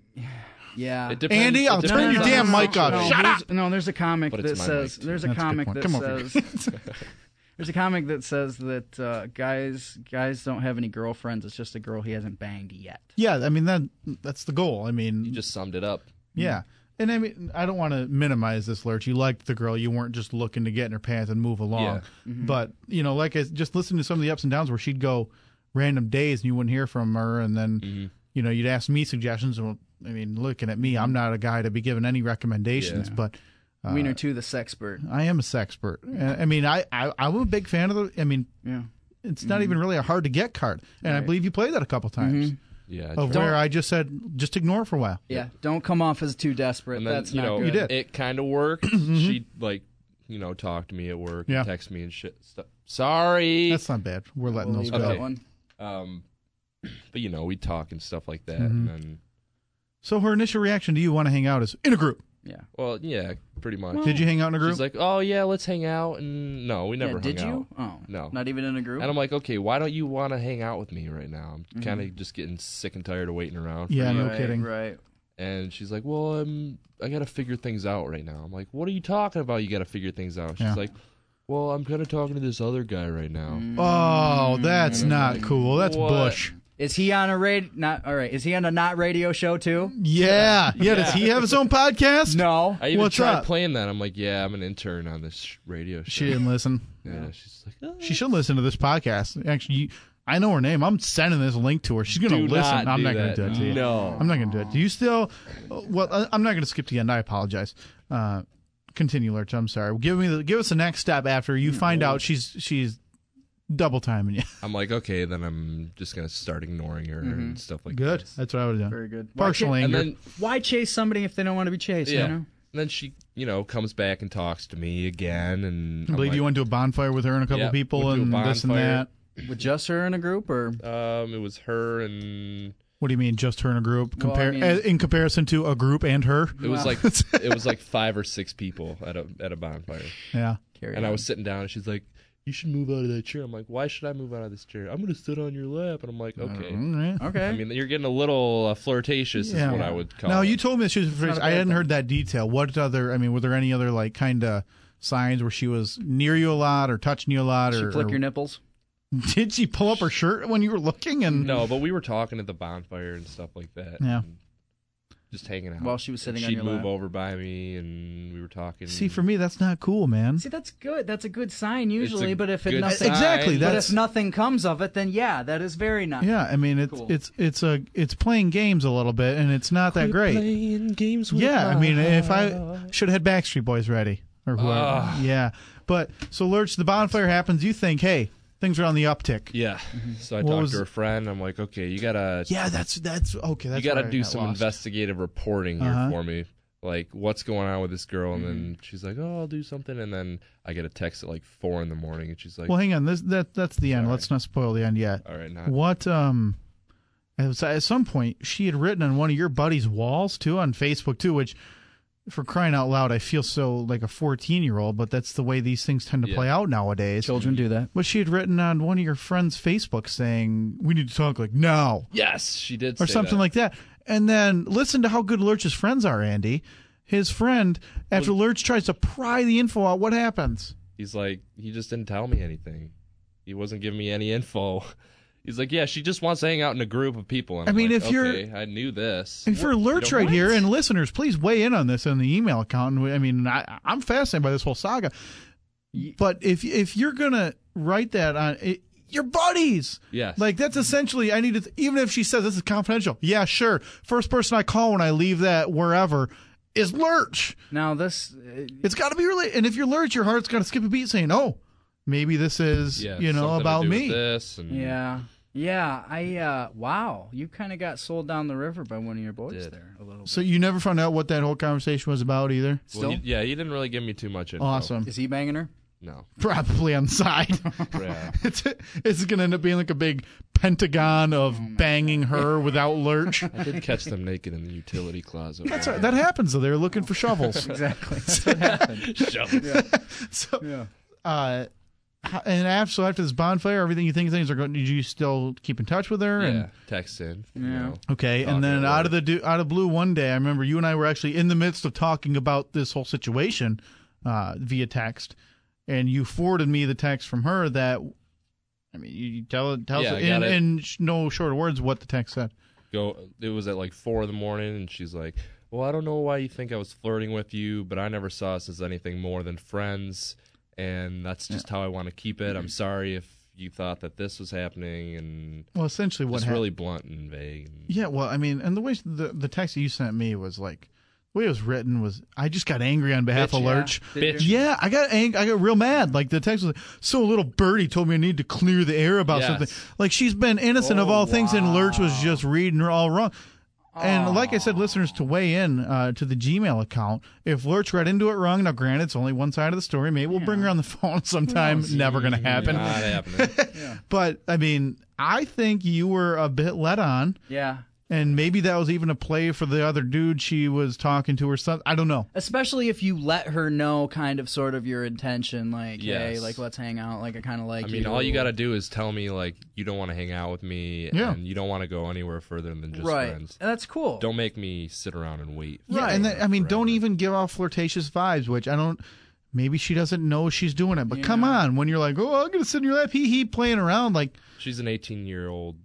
yeah. It depends, Andy, it I'll turn depends your on damn the mic off. No, situation. Shut there's- No, there's a comic But that it's my says mic, too. there's a That's a good comic point. that Come over says there's a comic that says that uh, guys guys don't have any girlfriends. It's just a girl he hasn't banged yet. Yeah, I mean that that's the goal. I mean, You just summed it up. yeah. And I mean, I don't want to minimize this, Lurch. You liked the girl. You weren't just looking to get in her pants and move along. Yeah. But, you know, like I just listened to some of the ups and downs where she'd go random days and you wouldn't hear from her. And then, Mm-hmm. you know, you'd ask me suggestions. Well, I mean, looking at me, I'm not a guy to be given any recommendations, Yeah. but uh, Wiener two, the sexpert. I am a sexpert. I I mean, I, I, I'm a big fan of the, I mean, Yeah. it's not even really a hard to get card. And I Right. believe you played that a couple times. Yeah. Of try- where I just said, just ignore for a while. Yeah. Don't come off as too desperate. and then, That's you not know, good. You did. it kind of worked. She like, you know, talked to me at work, Yeah. and text me and shit stuff. Sorry. That's not bad. We're letting We'll those leave go. that Okay. one. Um, but you know, we talk and stuff like that, Mm-hmm. and then, So her initial reaction to you want to hang out is in a group. Yeah. well, yeah, pretty much. Did you hang out in a group? She's like, "Oh yeah, let's hang out," and no, we never Yeah, did hung you? out. Oh. No. Not even in a group? And I'm like, okay, why don't you want to hang out with me right now? I'm Mm-hmm. kind of just getting sick and tired of waiting around. for Yeah, you. no right, kidding. Right. And she's like, well, um, I got to figure things out right now. I'm like, what are you talking about? You got to figure things out. She's Yeah. like, well, I'm kind of talking to this other guy right now. Mm. Oh, that's not cool. That's What? Bush. Is he on a radio? Not all right. Is he on a not radio show too? Yeah. Yeah. Does he have his own podcast? No. I even What's tried up? playing that. I'm like, yeah, I'm an intern on this sh- radio show. She didn't listen. Yeah, she's like, oh. She should listen to this podcast. Actually, you, I know her name. I'm sending this link to her. She's going to Do listen. not I'm do not going that. to do it to you. No. I'm not going to do it. Do you still? Well, I- I'm not going to skip to the end. I apologize. Uh, continue, Lurch. I'm sorry. Give me the, give us the next step after you find out she's she's double timing you. I'm like, okay, then I'm just gonna start ignoring her and stuff like Good. this. That's what I would have done. Very good. Partial Why, And anger. then why chase somebody if they don't want to be chased? yeah, You know. and then she, you know, comes back and talks to me again, and I I'm believe like, you went to a bonfire with her and a couple Yeah, people went to a and this and bonfire. that. With just her in a group, or Um, it was her and What do you mean, just her in a group? Well, I Compare mean- uh, in comparison to a group and her. it was Wow. like it was like five or six people at a at a bonfire, Yeah. carry and I on. was sitting down, and she's like, "You should move out of that chair." I'm like, "Why should I move out of this chair? I'm gonna sit on your lap." And I'm like, "Okay." All right. okay. I mean, you're getting a little uh, flirtatious, Yeah. is what I would call Now it. you told me that she was. not a I bad hadn't thing. heard that detail. What other? I mean, were there any other like kind of signs where she was near you a lot or touching you a lot? Did she or flick or- your nipples? Did she pull up her shirt when you were looking? And No, but we were talking at the bonfire and stuff like that. Yeah. and Just hanging out. While she was sitting and on she'd your move lap. over by me, and we were talking. see, for me, that's not cool, man. See, that's good. That's a good sign usually. But if it good nothing, Exactly, sign. but that's- if nothing comes of it, then yeah, that is very nice. Yeah, I mean, it's Cool. it's it's a it's playing games a little bit, and it's not that great. Playing games with Yeah, I mean, my if I heart. should have had Backstreet Boys ready or whoever. Ah. Yeah, but so Lurch, the bonfire happens. You think, hey, things are on the uptick. Yeah. So I What talked was- to her friend. I'm like, okay, you gotta Yeah, that's that's okay. That's you got where to I do got some lost. investigative reporting here Uh-huh. for me. Like, what's going on with this girl? And then she's like, oh, I'll do something. And then I get a text at like four in the morning, and she's like, Well, hang on. This that that's the end. Sorry. Let's not spoil the end yet. all right, not. What um, at at some point she had written on one of your buddy's walls too on Facebook too, which for crying out loud, I feel so like a fourteen year old, but that's the way these things tend to Yeah. play out nowadays. Children do that. But she had written on one of your friends' Facebook saying, "We need to talk like now," Yes, she did. or say something that. like that. And then listen to how good Lurch's friends are, Andy. His friend, after Lurch tries to pry the info out, what happens? He's like, he just didn't tell me anything. He wasn't giving me any info. He's like, yeah, she just wants to hang out in a group of people. And I I'm mean, like, if you're- okay, I knew this. And for Lurch You know, right here, what? and listeners, please weigh in on this in the email account. And we- I mean, I, I'm fascinated by this whole saga. But if if you're gonna write that on it, your buddies, Yes. like that's essentially. I need to, even if she says this is confidential. Yeah, sure. First person I call when I leave that wherever is Lurch. Now this, uh, It's got to be really. And if you're Lurch, your heart's got to skip a beat, saying, "Oh, maybe this is yeah, you know something to about do with me." This and yeah, yeah. I uh, wow, you kind of got sold down the river by one of your boys Did. there a little. So you never found out what that whole conversation was about either. Well, Still, he- yeah, he didn't really give me too much info. Awesome. is he banging her? No. Probably on the side. Yeah. It's it's going to end up being like a big pentagon of banging her without Lurch. I did catch them naked in the utility closet. That's right. That happens though. They're looking for shovels. Exactly. That's what happened. So, Yeah. uh, how- and after so after this bonfire, everything you think things are going. Did you still keep in touch with her? Yeah, And, text in. You Yeah. know. okay, Talking and then to out her. of the du- out of blue one day, I remember you and I were actually in the midst of talking about this whole situation uh, via text, and you forwarded me the text from her that. I mean, you tell tell Yeah, us I in, got it. in sh- no shorter words what the text said. Go. It was at like four in the morning, and she's like, "Well, I don't know why you think I was flirting with you, but I never saw us as anything more than friends, and that's just how I want to keep it. I'm sorry if you thought that this was happening, and Well, essentially, what it's happened? really blunt and vague." And, Yeah, well, I mean, and the way the the text that you sent me was like, the way it was written was, I just got angry on behalf Bitch, of yeah. Lurch. Bitch. Yeah, I got ang- I got real mad. Like the text was, like, so little birdie told me I need to clear the air about Yes. something. Like she's been innocent of Oh, all things, and Lurch was wow. just reading her all wrong. And like I said, listeners, to weigh in uh, to the Gmail account, if Lurch read into it wrong, now granted, it's only one side of the story. Maybe we'll bring her on the phone sometime. Never going to happen. Not happening. But I mean, I think you were a bit let on. Yeah. And maybe that was even a play for the other dude she was talking to or something. I don't know. Especially if you let her know kind of sort of your intention, like, hey, Yes. like, let's hang out, like, I kind of like I you. mean, all you got to do is tell me like you don't want to hang out with me, Yeah. and you don't want to go anywhere further than just right. friends. And that's cool. Don't make me sit around and wait. Yeah, Right. and that, I mean, don't Forever. even give off flirtatious vibes, which I don't. Maybe she doesn't know she's doing it, but come Yeah. on, when you're like, oh, I'm gonna sit in your lap, hee hee, playing around, like, She's an eighteen year old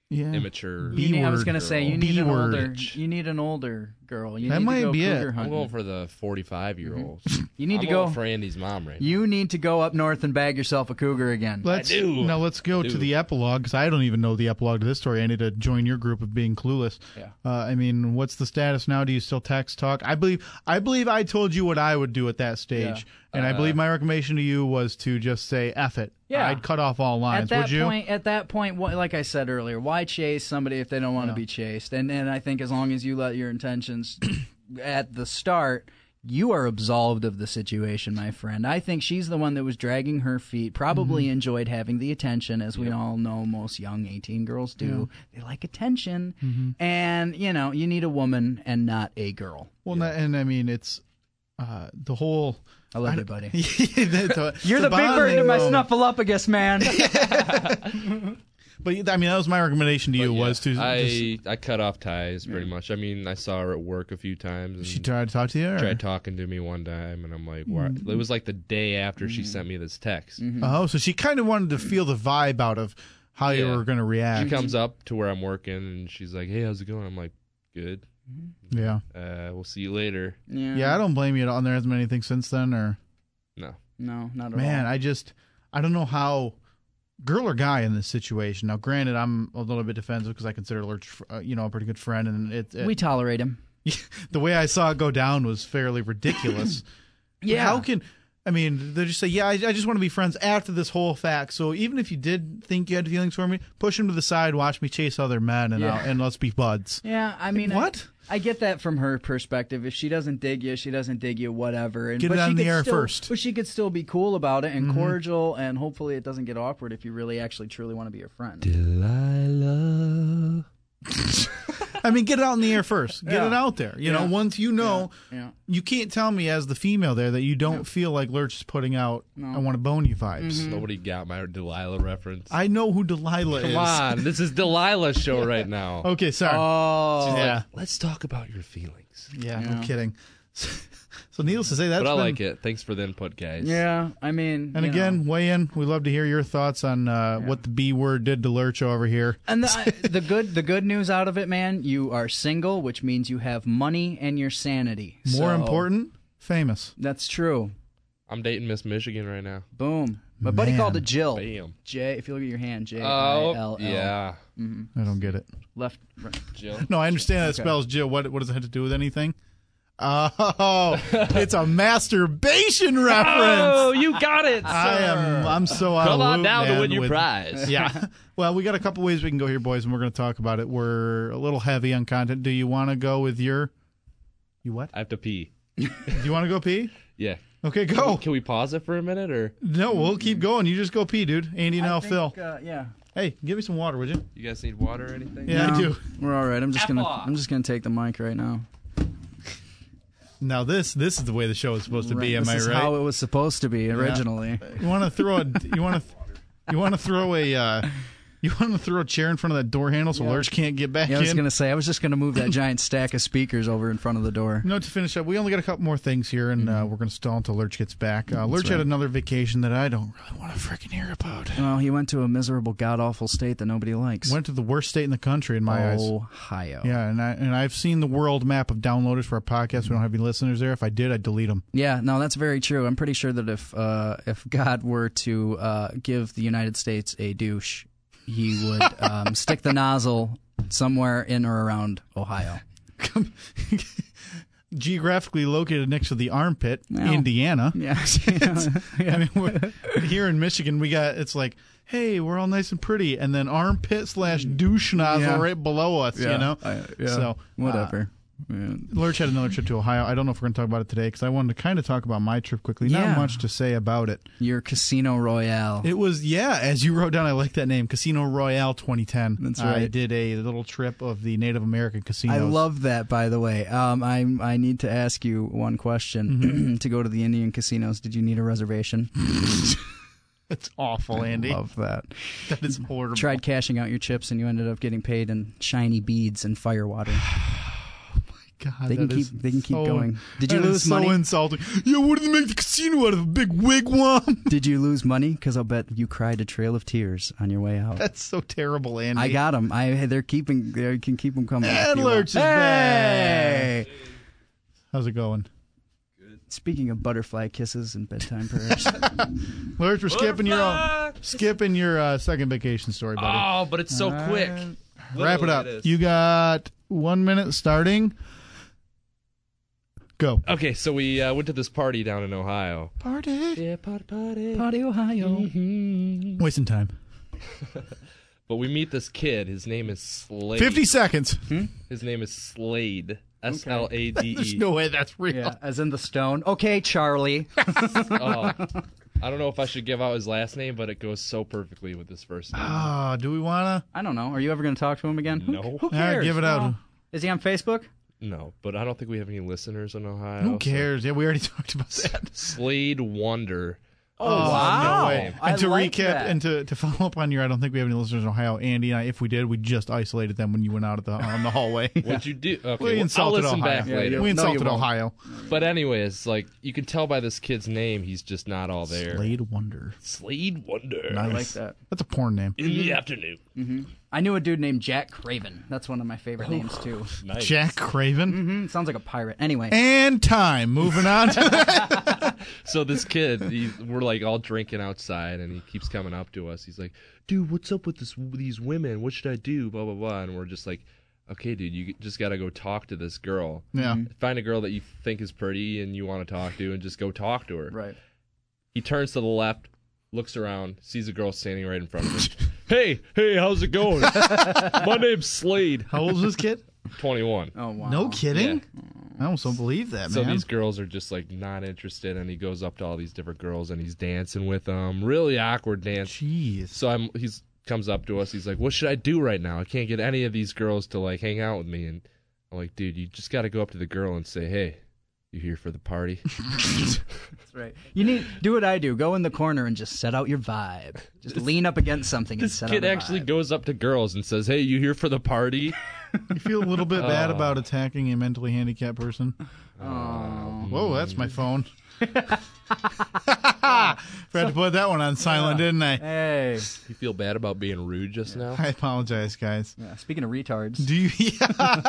Yeah. immature. You need, I was B-word gonna say girl. you need an B-word. older. You need an older girl. You That need might to go be it. cougar I'm hunting. going for the forty-five year old. You need I'm to going go for Andy's mom right You need to go up north and bag yourself a cougar again. Let's, do. Now let's go I to do. the epilogue, because I don't even know the epilogue to this story. I need to join your group of being clueless. Yeah. Uh, I mean, what's the status now? Do you still text, talk? I believe I believe I told you what I would do at that stage. And I believe my recommendation to you was to just say, F it. Yeah. I'd cut off all lines. At that would you? point, at that point, what, like I said earlier, why chase somebody if they don't want to Yeah. be chased? And and I think as long as you let your intentions at the start, you are absolved of the situation, my friend. I think she's the one that was dragging her feet. Probably Mm-hmm. enjoyed having the attention, as we all know most young eighteen girls do. They like attention, Mm-hmm. and you know you need a woman and not a girl. Well, not, and I mean, it's uh, the whole. I love I you, don't- buddy. It's a- You're it's the a big bird bonding in my moment. snuffleupagus, man. But I mean, that was my recommendation to you Yeah, was to. just- I I cut off ties pretty much. I mean, I saw her at work a few times. And she tried to talk to you. Or? tried talking to me one time, and I'm like, why? It was like the day after she sent me this text. Oh, so she kind of wanted to feel the vibe out of how you Yeah. were going to react. She comes up to where I'm working, and she's like, "Hey, how's it going?" I'm like, "Good. Yeah. Uh, we'll see you later." yeah. Yeah, I don't blame you at all. And there hasn't been anything since then, or No. No, not at man, all. I just I don't know how girl or guy in this situation. Now, granted, I'm a little bit defensive because I consider Lurch, uh, you know, a pretty good friend, and it, it we tolerate him. the way I saw it go down was fairly ridiculous. But Yeah. how can I mean? They just say, "Yeah, I, I just want to be friends." After this whole fact, so even if you did think you had feelings for me, push him to the side, watch me chase other men, and Yeah. I'll, and let's be buds. Yeah, I mean, what? I, I get that from her perspective. If she doesn't dig you, she doesn't dig you, whatever. And, Get but it she on the could air still- first. Mm-hmm. But she could still be cool about it and cordial, and hopefully it doesn't get awkward if you really actually truly want to be your friend. Delilah. I mean, get it out in the air first. Get Yeah. it out there. You know, Yeah. once you know, Yeah. you can't tell me as the female there that you don't feel like Lurch is putting out I want to bone you vibes. Nobody got my Delilah reference. I know who Delilah Come is. on, this is Delilah's show right now. Okay, sorry. Oh, yeah. Let's talk about your feelings. yeah, Yeah. no kidding. So needless to say, that's But I been, like it. Thanks for the input, guys. yeah. I mean, And you again, know. weigh in. We love to hear your thoughts on uh, what the B word did to Lurch over here. And the, the good, the good news out of it, man, you are single, which means you have money and your sanity. More So, important, famous. that's true. I'm dating Miss Michigan right now. Boom. My buddy Man. called it Jill. Bam. J. If you look at your hand, J I Oh, L L. yeah. I don't get it. Left. Right. Jill. No, I understand that it spells Jill. What, what does it have to do with anything? Oh, it's a masturbation reference. Oh, you got it. I am. I'm so out Come of on loop, down to man, win your with- prize. Yeah. Well, we got a couple ways we can go here, boys, and we're going to talk about it. We're a little heavy on content. Do you want to go with your? You what? I have to pee. Do you want to go pee? Yeah. Okay, go. Can we pause it for a minute, or No, we'll keep going. You just go pee, dude. Andy and I I'll think, Phil. Uh, yeah. Hey, give me some water, would you? you guys need water or anything? Yeah, I No, do. We're all right. I'm just gonna. Apple. I'm just gonna take the mic right now. Now this this is the way the show is supposed to be. Am this I is right? how it was supposed to be originally. You want to throw a you want to you want to throw a uh, you want to throw a chair in front of that door handle so Lurch can't get back Yeah, I was in. gonna say I was just gonna move that giant stack of speakers over in front of the door. No, to finish up, we only got a couple more things here, and uh, we're going to stall until Lurch gets back. Uh, Lurch had right. another vacation that I don't really want to freaking hear about. Well, he went to a miserable, god awful state that nobody likes. Went to the worst state in the country in my eyes. Ohio. Yeah, and I and I've seen the world map of downloaders for our podcast. We don't have any listeners there. If I did, I'd delete them. Yeah, no, that's very true. I'm pretty sure that if uh, if God were to uh, give the United States a douche, he would um, stick the nozzle somewhere in or around Ohio. Geographically located next to the armpit, Well, Indiana. Yeah. I mean, we're, here in Michigan, we got it's like, hey, we're all nice and pretty, and then armpit slash douche nozzle Yeah. right below us. You know, I- yeah. so Whatever. Lurch had another trip to Ohio. I don't know if we're going to talk about it today because I wanted to kind of talk about my trip quickly. Yeah. Not much to say about it. Your Casino Royale. It was, yeah, as you wrote down, I like that name, Casino Royale twenty ten. That's I right. did a little trip of the Native American casinos. I love that, by the way. Um, I I need to ask you one question. Mm-hmm. To go to the Indian casinos, did you need a reservation? It's awful, Andy. Love that. That is horrible. Tried cashing out your chips, and you ended up getting paid in shiny beads and firewater. God, They can that keep. is They can keep so- going. Did you that is lose so money? insulting. Yeah, what did they make the casino out of? A big wigwam? Did you lose money? Because I'll bet you cried a trail of tears on your way out. That's so terrible, Andy. I got them. I they're keeping. They can keep them coming. if And you want. Lurch is Hey! back. How's it going? Speaking of butterfly kisses and bedtime prayers, Lurch, we're skipping your own, skipping your uh, second vacation story, buddy. Oh, but it's so quick. Wrap it Literally up. it is. You got one minute starting. Go. Okay, so we uh, went to this party down in Ohio. Party. Yeah, party, party. Party Ohio. Wasting time. But we meet this kid. His name is Slade. Fifty seconds. His name is Slade. S L A D E. There's no way that's real. Yeah, as in the stone. Okay, Charlie. Oh, I don't know if I should give out his last name, but it goes so perfectly with his first name. Ah, do we wanna? I don't know. Are you ever going to talk to him again? Who- No. Who, All right, cares? give it out. Well, is he on Facebook? No, but I don't think we have any listeners in Ohio. Who so- cares? Yeah, we already talked about that. Slade Wonder. Oh, wow. No way. I And to like recap that. and to, to follow up on your, I don't think we have any listeners in Ohio. Andy and I, if we did, we just isolated them when you went out at the on the hallway. What'd you do? Okay, We well, I'll insulted listen Ohio. back Yeah, later. you- We No, you insulted won't. Ohio. But anyways, like you can tell by this kid's name, he's just not all there. Slade Wonder. Slade Wonder. I like that. That's a porn name. In the afternoon. I knew a dude named Jack Craven. That's one of my favorite names, too. Nice. Jack Craven. Hmm, sounds like a pirate. Anyway. And time. Moving on. To So this kid, he, we're like all drinking outside, and he keeps coming up to us. He's like, "Dude, what's up with this these women? What should I do?" Blah blah blah. And we're just like, "Okay, dude, you just gotta go talk to this girl. yeah. Find a girl that you think is pretty and you want to talk to, and just go talk to her." Right. He turns to the left, looks around, sees a girl standing right in front of him. "Hey, hey, how's it going? My name's Slade. How old is this kid? twenty-one." Oh, wow. No kidding. Yeah. I almost don't believe that, So man. these girls are just like not interested, and he goes up to all these different girls and he's dancing with them. Really awkward dance. Jeez. So I'm he's comes up to us. He's like, "What should I do right now? I can't get any of these girls to like hang out with me." And I'm like, "Dude, you just got to go up to the girl and say, hey, you here for the party?" That's right. You need do what I do. Go in the corner and just set out your vibe. Just lean up against something and This set kid out a actually vibe. goes up to girls and says, "Hey, you here for the party?" You feel a little bit bad Oh. about attacking a mentally handicapped person? Whoa, that's my phone. Forgot to put that one on silent, didn't I? Hey. You feel bad about being rude just now? I apologize, guys. Yeah, speaking of retards. Do you? Yeah.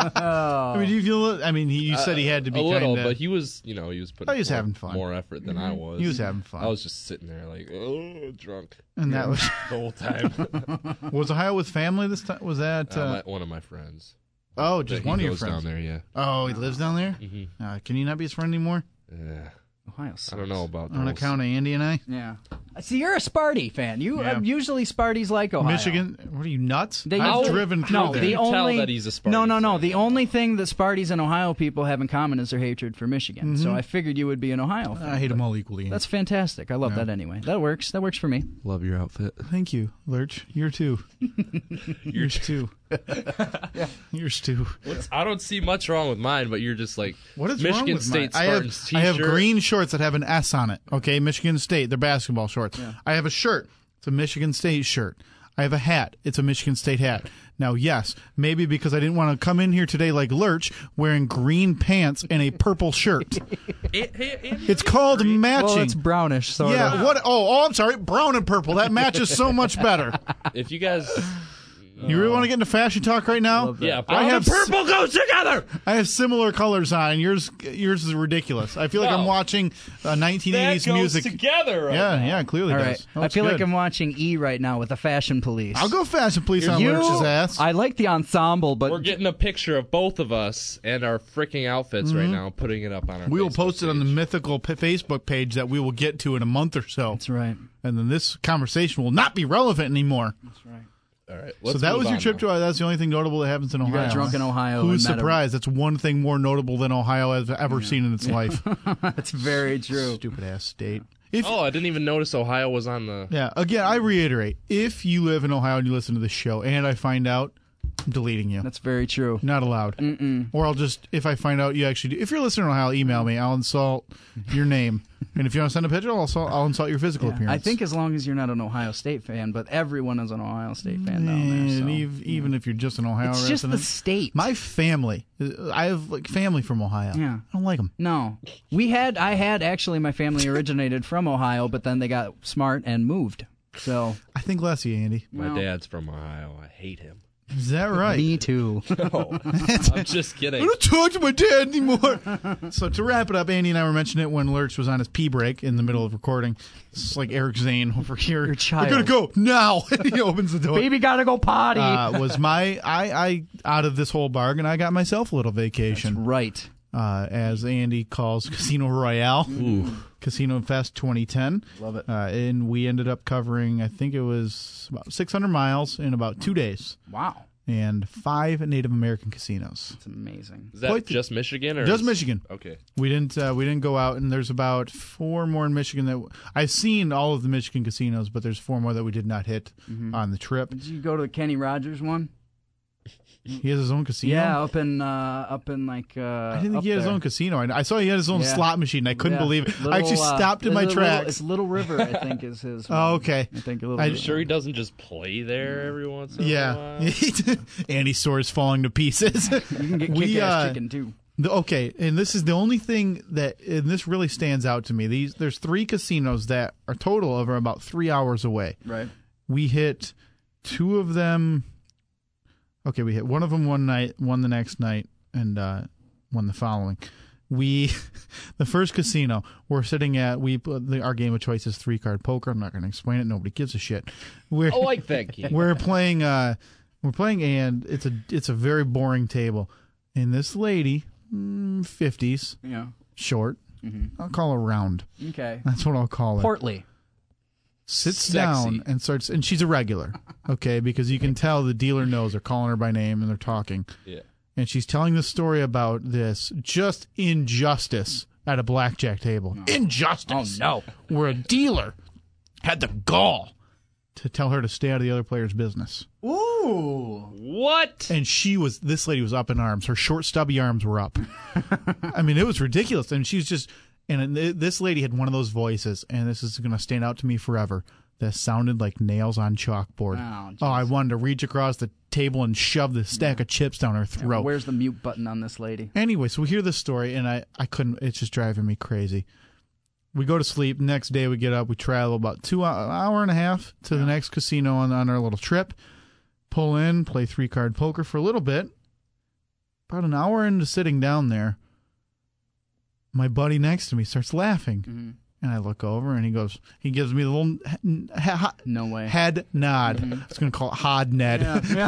I mean, do you feel? I mean, he, you said he had to be a little, kinda, but he was, you know, he was putting Oh, he was more, having fun. more effort than I was. He was having fun. I was just sitting there like, oh, drunk and that was the whole time. was Ohio with family this time. Was that? Uh, Uh, my, one of my friends. oh, just He one of your goes friends. down there, yeah. Oh, he lives down there. hmm Uh, can you not be his friend anymore? Yeah. Ohio sucks. I don't know about On those. account of Andy and I. Yeah. See, you're a Sparty fan. You Yeah. uh, usually Sparties like Ohio. Michigan. What are you nuts? They I've usually- driven through no, there. the You can tell only that he's a Sparty no, no, no. fan. The only thing that Sparties and Ohio people have in common is their hatred for Michigan. So I figured you would be an Ohio fan. I hate them all equally. That's fantastic. I love Yeah. that anyway. That works. That works for me. Love your outfit. Thank you, Lurch. You're too. Yours too. Yours too. I don't see much wrong with mine, but you're just like, What is Michigan wrong with State mine? I have, Spartans I have t-shirt. green shorts that have an S on it. Okay, Michigan State. They're basketball shorts. I have a shirt. It's a Michigan State shirt. I have a hat. It's a Michigan State hat. Now, yes, maybe because I didn't want to come in here today like Lurch wearing green pants and a purple shirt. It's called matching. Well, it's brownish, so yeah. What? Oh, oh, I'm sorry. Brown and purple. That matches so much better. If you guys, You really want to get into fashion talk right now? yeah, I brown have and purple go together. I have similar colors on. Yours, yours is ridiculous. I feel like I'm No. watching uh, nineteen eighties That goes music. together. Right Yeah, now. yeah, clearly All does. right. Oh, I it's feel like good. I'm watching E right now with the Fashion Police. I'll go Fashion Police on you, Lurch's ass. I like the ensemble, but We're getting a picture of both of us and our freaking outfits right now, putting it up on our. we will Facebook post it on the page. mythical p- Facebook page that we will get to in a month or so, that's right. and then this conversation will not be relevant anymore. That's right. All right. So let's that move was your on trip now. to Ohio. That's the only thing notable that happens in Ohio. got drunk in Ohio Who's and met a- surprised? That's one thing more notable than Ohio has ever seen in its life. That's very true. Stupid ass state. If Oh, I didn't even notice Ohio was on the. Yeah, again, I reiterate, if you live in Ohio and you listen to this show and I find out, I'm deleting you. That's very true. Not allowed. Mm-mm. Or I'll just, if I find out you actually do, if you're listening to Ohio, email me. I'll insult your name. And if you want to send a picture, I'll insult, I'll insult your physical Yeah, appearance. I think as long as you're not an Ohio State fan, but everyone is an Ohio State fan down there. So. And ev- even if you're just an Ohio It's resident. just the state. My family, uh, I have like family from Ohio. Yeah. I don't like them. No. We had, I had actually, my family originated from Ohio, but then they got smart and moved. So. I think less of you, Andy. My well, dad's from Ohio. I hate him. Is that right? Me too. No, I'm just I kidding. don't talk to my dad anymore. So to wrap it up, Andy and I were mentioning it when Lurch was on his pee break in the middle of recording. It's like Eric Zane over here. Your child. I gotta go now. He opens the door. Baby gotta go potty. Uh, was my I, I out of this whole bargain? I got myself a little vacation. Right. Uh, as Andy calls Casino Royale, Casino Fest twenty ten. Love it. Uh, and we ended up covering, I think it was about six hundred miles in about two days. Wow. And five Native American casinos. It's amazing. Is that Quite the- just Michigan or Just is- Michigan. Okay. We didn't. Uh, we didn't go out, and there's about four more in Michigan that I've seen all of the Michigan casinos, but there's four more that we did not hit on the trip. Did you go to the Kenny Rogers one? He has his own casino. Yeah, up in uh, up in like. Uh, I didn't think up he had his there. own casino. I, I saw he had his own Yeah. slot machine. I couldn't Yeah. believe it. Little, I actually uh, stopped in my it's a little- tracks. It's Little River, I think, is his. Oh, one. okay. I think a little. I- You River. sure he doesn't just play there every once in a Yeah, while? Andy's store is falling to pieces. You can get We, kick-ass uh, chicken too. The- okay, and this is the only thing that, and this really stands out to me. These there's three casinos that are total of are about three hours away. Right. We hit two of them. Okay, we hit one of them one night, one the next night, and uh, one the following. We, the first casino, we're sitting at. We the, our game of choice is three card poker. I'm not going to explain it. Nobody gives a shit. We're I like that game. we're playing. Uh, we're playing, and it's a it's a very boring table. And this lady, mm, fifties, Yeah. short. I'll call her round. Okay. That's what I'll call her. Portly. Sits Sexy. down and starts, and she's a regular, okay, because you can tell the dealer knows they're calling her by name and they're talking. Yeah. And she's telling the story about this just injustice at a blackjack table. Injustice. Oh, no. Where a dealer had the gall to tell her to stay out of the other player's business. Ooh. What? And she was, this lady was up in arms. Her short, stubby arms were up. I mean, it was ridiculous. And she's just, and this lady had one of those voices, and this is going to stand out to me forever, that sounded like nails on chalkboard. Oh, Oh, I wanted to reach across the table and shove the stack of chips down her throat. Where's the mute button on this lady? Anyway, so we hear this story, and I, I couldn't, it's just driving me crazy. We go to sleep. Next day we get up. We travel about two hour, hour and a half to the next casino on, on our little trip. Pull in, play three-card poker for a little bit. About an hour into sitting down there, my buddy next to me starts laughing. Mm-hmm. And I look over, and he goes, he gives me the little ha- ha- No way. head nod. Mm-hmm. I was going to call it Hod Ned.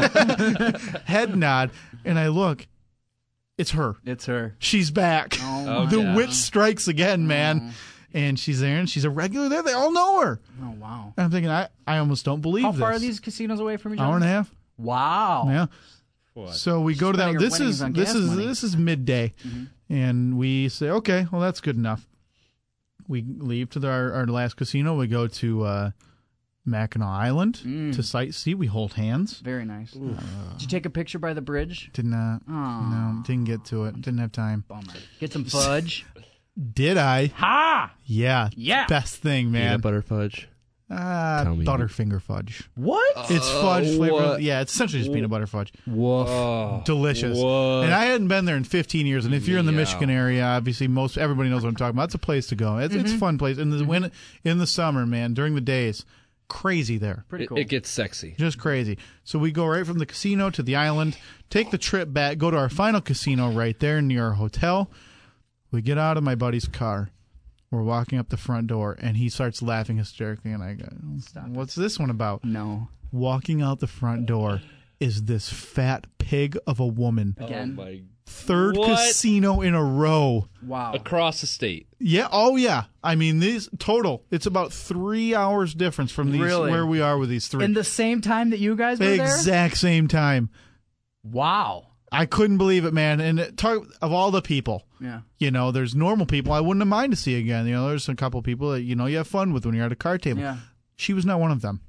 Head nod. And I look. It's her. It's her. She's back. Oh, the yeah. witch strikes again, man. And she's there, and she's a regular there. They all know her. Oh, wow. And I'm thinking, I, I almost don't believe How this. far are these casinos away from each other? Hour and a half. Wow. Yeah. What? So we go to that. spending her This winnings is on this gas is money. this is midday, and we say, okay, well that's good enough. We leave to the, our, our last casino. We go to uh, Mackinac Island Mm. to sightsee. We hold hands. Very nice. Did you take a picture by the bridge? Did not. Aw. No, didn't get to it. Didn't have time. Bummer. Get some fudge. Did I? Ha! Yeah. Yeah. Best thing, man. Peanut butter fudge. Ah, Tell me. Butterfinger fudge. What? It's fudge flavor. what? Yeah, it's essentially just peanut butter fudge. Woof. Oh, Delicious. what? And I hadn't been there in fifteen years. And if you're in the Meow. Michigan area, obviously most everybody knows what I'm talking about. It's a place to go. It's, it's a fun place. In the when in the summer, man, during the days, crazy there. Pretty It, cool. it gets sexy. Just crazy. So we go right from the casino to the island, take the trip back, go to our final casino right there near our hotel. We get out of my buddy's car. We're walking up the front door, and he starts laughing hysterically, and I go, what's this one about? no. Walking out the front door is this fat pig of a woman. Again? Oh my! Third What? casino in a row. Wow. Across the state. Yeah. Oh, yeah. I mean, these total. It's about three hours difference from these Really? where we are with these three. In the same time that you guys were there? exact same time. Wow. I couldn't believe it, man. And it, talk, of all the people, Yeah. you know, there's normal people I wouldn't have mind to see again. You know, there's a couple people that you know you have fun with when you're at a card table. Yeah. She was not one of them.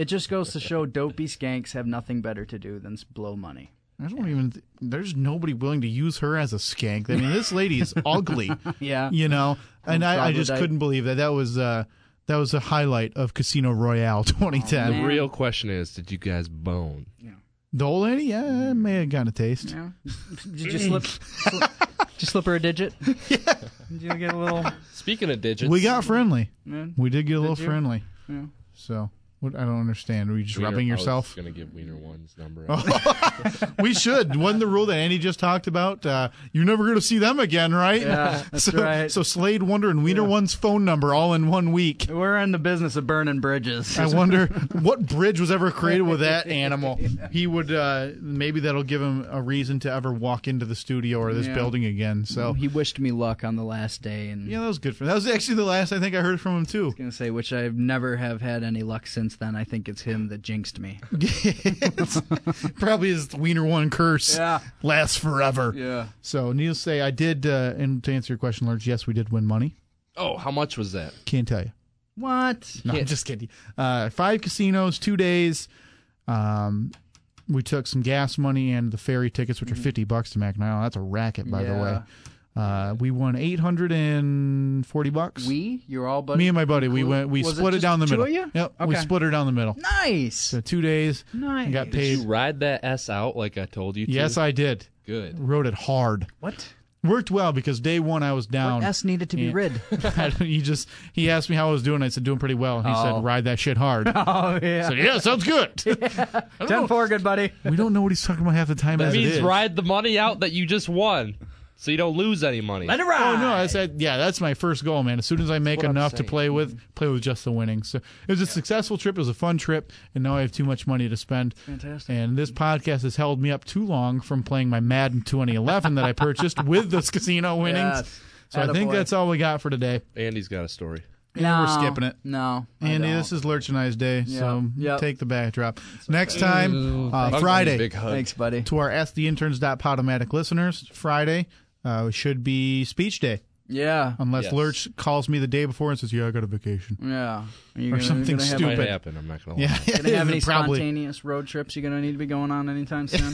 It just goes to show dopey skanks have nothing better to do than blow money. I don't even. Th- there's nobody willing to use her as a skank. I mean, this lady is ugly. Yeah. You know, and I, I just Troglodyte. couldn't believe that. That was uh, that was a highlight of Casino Royale twenty ten. man. The real question is, did you guys bone? The old lady, yeah, I may have gotten a taste. Yeah. Did you slip, slip, did you slip her a digit? Yeah. Did you get a little? Speaking of digits, We got friendly. Yeah. We did get a little you? friendly. Yeah. So what, I don't understand. Are you just Wiener- rubbing I yourself? was gonna give Wiener One's number. We should. Wasn't the rule that Andy just talked about? Uh, you're never going to see them again, right? Yeah, that's so, right. So Slade Wonder and Wiener One's phone number all in one week. We're in the business of burning bridges. I wonder what bridge was ever created with that animal. He would uh, maybe that'll give him a reason to ever walk into the studio or this Yeah. building again. So He wished me luck on the last day, and yeah, that was good for him. That was actually the last I think I heard from him too. gonna say, which I've never have had any luck since then. I think it's him that jinxed me. Probably his Wiener One curse Yeah. lasts forever. Yeah. So needless to say, I did. Uh, and to answer your question, Lurch, yes, we did win money. Oh, how much was that? Can't tell you. What? No, I'm just kidding. Uh, five casinos, two days. Um, we took some gas money and the ferry tickets, which are fifty bucks to Mackinac Island. That's a racket, by the Yeah. way. Uh, we won eight hundred and forty bucks. We? You're all buddies? Me and my buddy, we Cool. went. We Was it split it, just down the two middle. of you? Yep, we Okay. split her down the middle. Nice. So two days. Nice. And got Did paid. you ride that S out like I told you to? Yes, I did. Good. Rode it hard. What? Worked well because day one I was down. What S needed to be Yeah. rid? he just he asked me how I was doing. I said doing pretty well. He Oh. said ride that shit hard. I Oh, yeah. said yeah, sounds good. ten four, good buddy. We don't know what he's talking about half the time. That as it means is. ride the money out that you just won, so you don't lose any money. Let it Oh ride. no! I said, yeah, that's my first goal, man. As soon as I make what I'm enough to saying. play with, play with just the winnings. So it was a successful trip. It was a fun trip, and now I have too much money to spend. Fantastic. And this podcast has held me up too long from playing my Madden twenty eleven that I purchased with those casino winnings. Yes. So I think Attaboy. that's all we got for today. Andy's got a story. And we're skipping it. No. I Andy, don't. this is Lurch and I's day, so Yep. take the backdrop. Next time, uh, Hug, Friday, Big hug. Thanks, buddy. to our Ask the Interns Podomatic listeners, Friday uh, should be speech day. Yeah. Unless Yes. Lurch calls me the day before and says, yeah, I got a vacation. Yeah. Are you Or gonna, something gonna have, stupid. Might happen. I'm not gonna lie. Yeah, Gonna have any probably. spontaneous road trips you're gonna need to be going on anytime soon?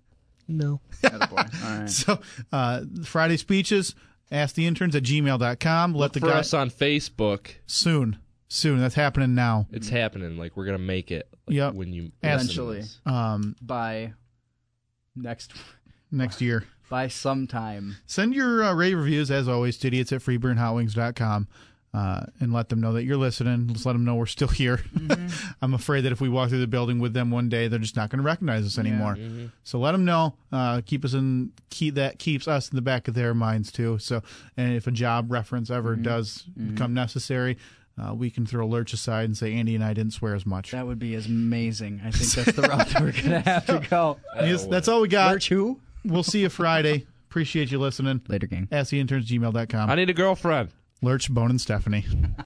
No. Attaboy. All right. So uh, Friday speeches, ask the interns at gmail dot com. Let the For guy us on Facebook, soon. Soon. That's happening now. it's happening. Like we're gonna make it. Like, Yep. When you Eventually. listen to this. Um, By next, next year. by sometime. Send your uh, rave reviews, as always, to idiots at freeburn hot wings dot com. Uh, and let them know that you're listening. Just let them know we're still here. Mm-hmm. I'm afraid that if we walk through the building with them one day, they're just not going to recognize us anymore. Mm-hmm. So let them know. Uh, keep us in. Keep that keeps us in the back of their minds too. So, and if a job reference ever Mm-hmm. does become necessary, uh, we can throw Lurch aside and say Andy and I didn't swear as much. That would be amazing. I think that's the route that we're gonna have to go. Yes, that's all we got. Lurch who? We'll see you Friday. Appreciate you listening. Later, gang. Ask the interns gmail dot com. I need a girlfriend. Lurch, Bone, and Stephanie.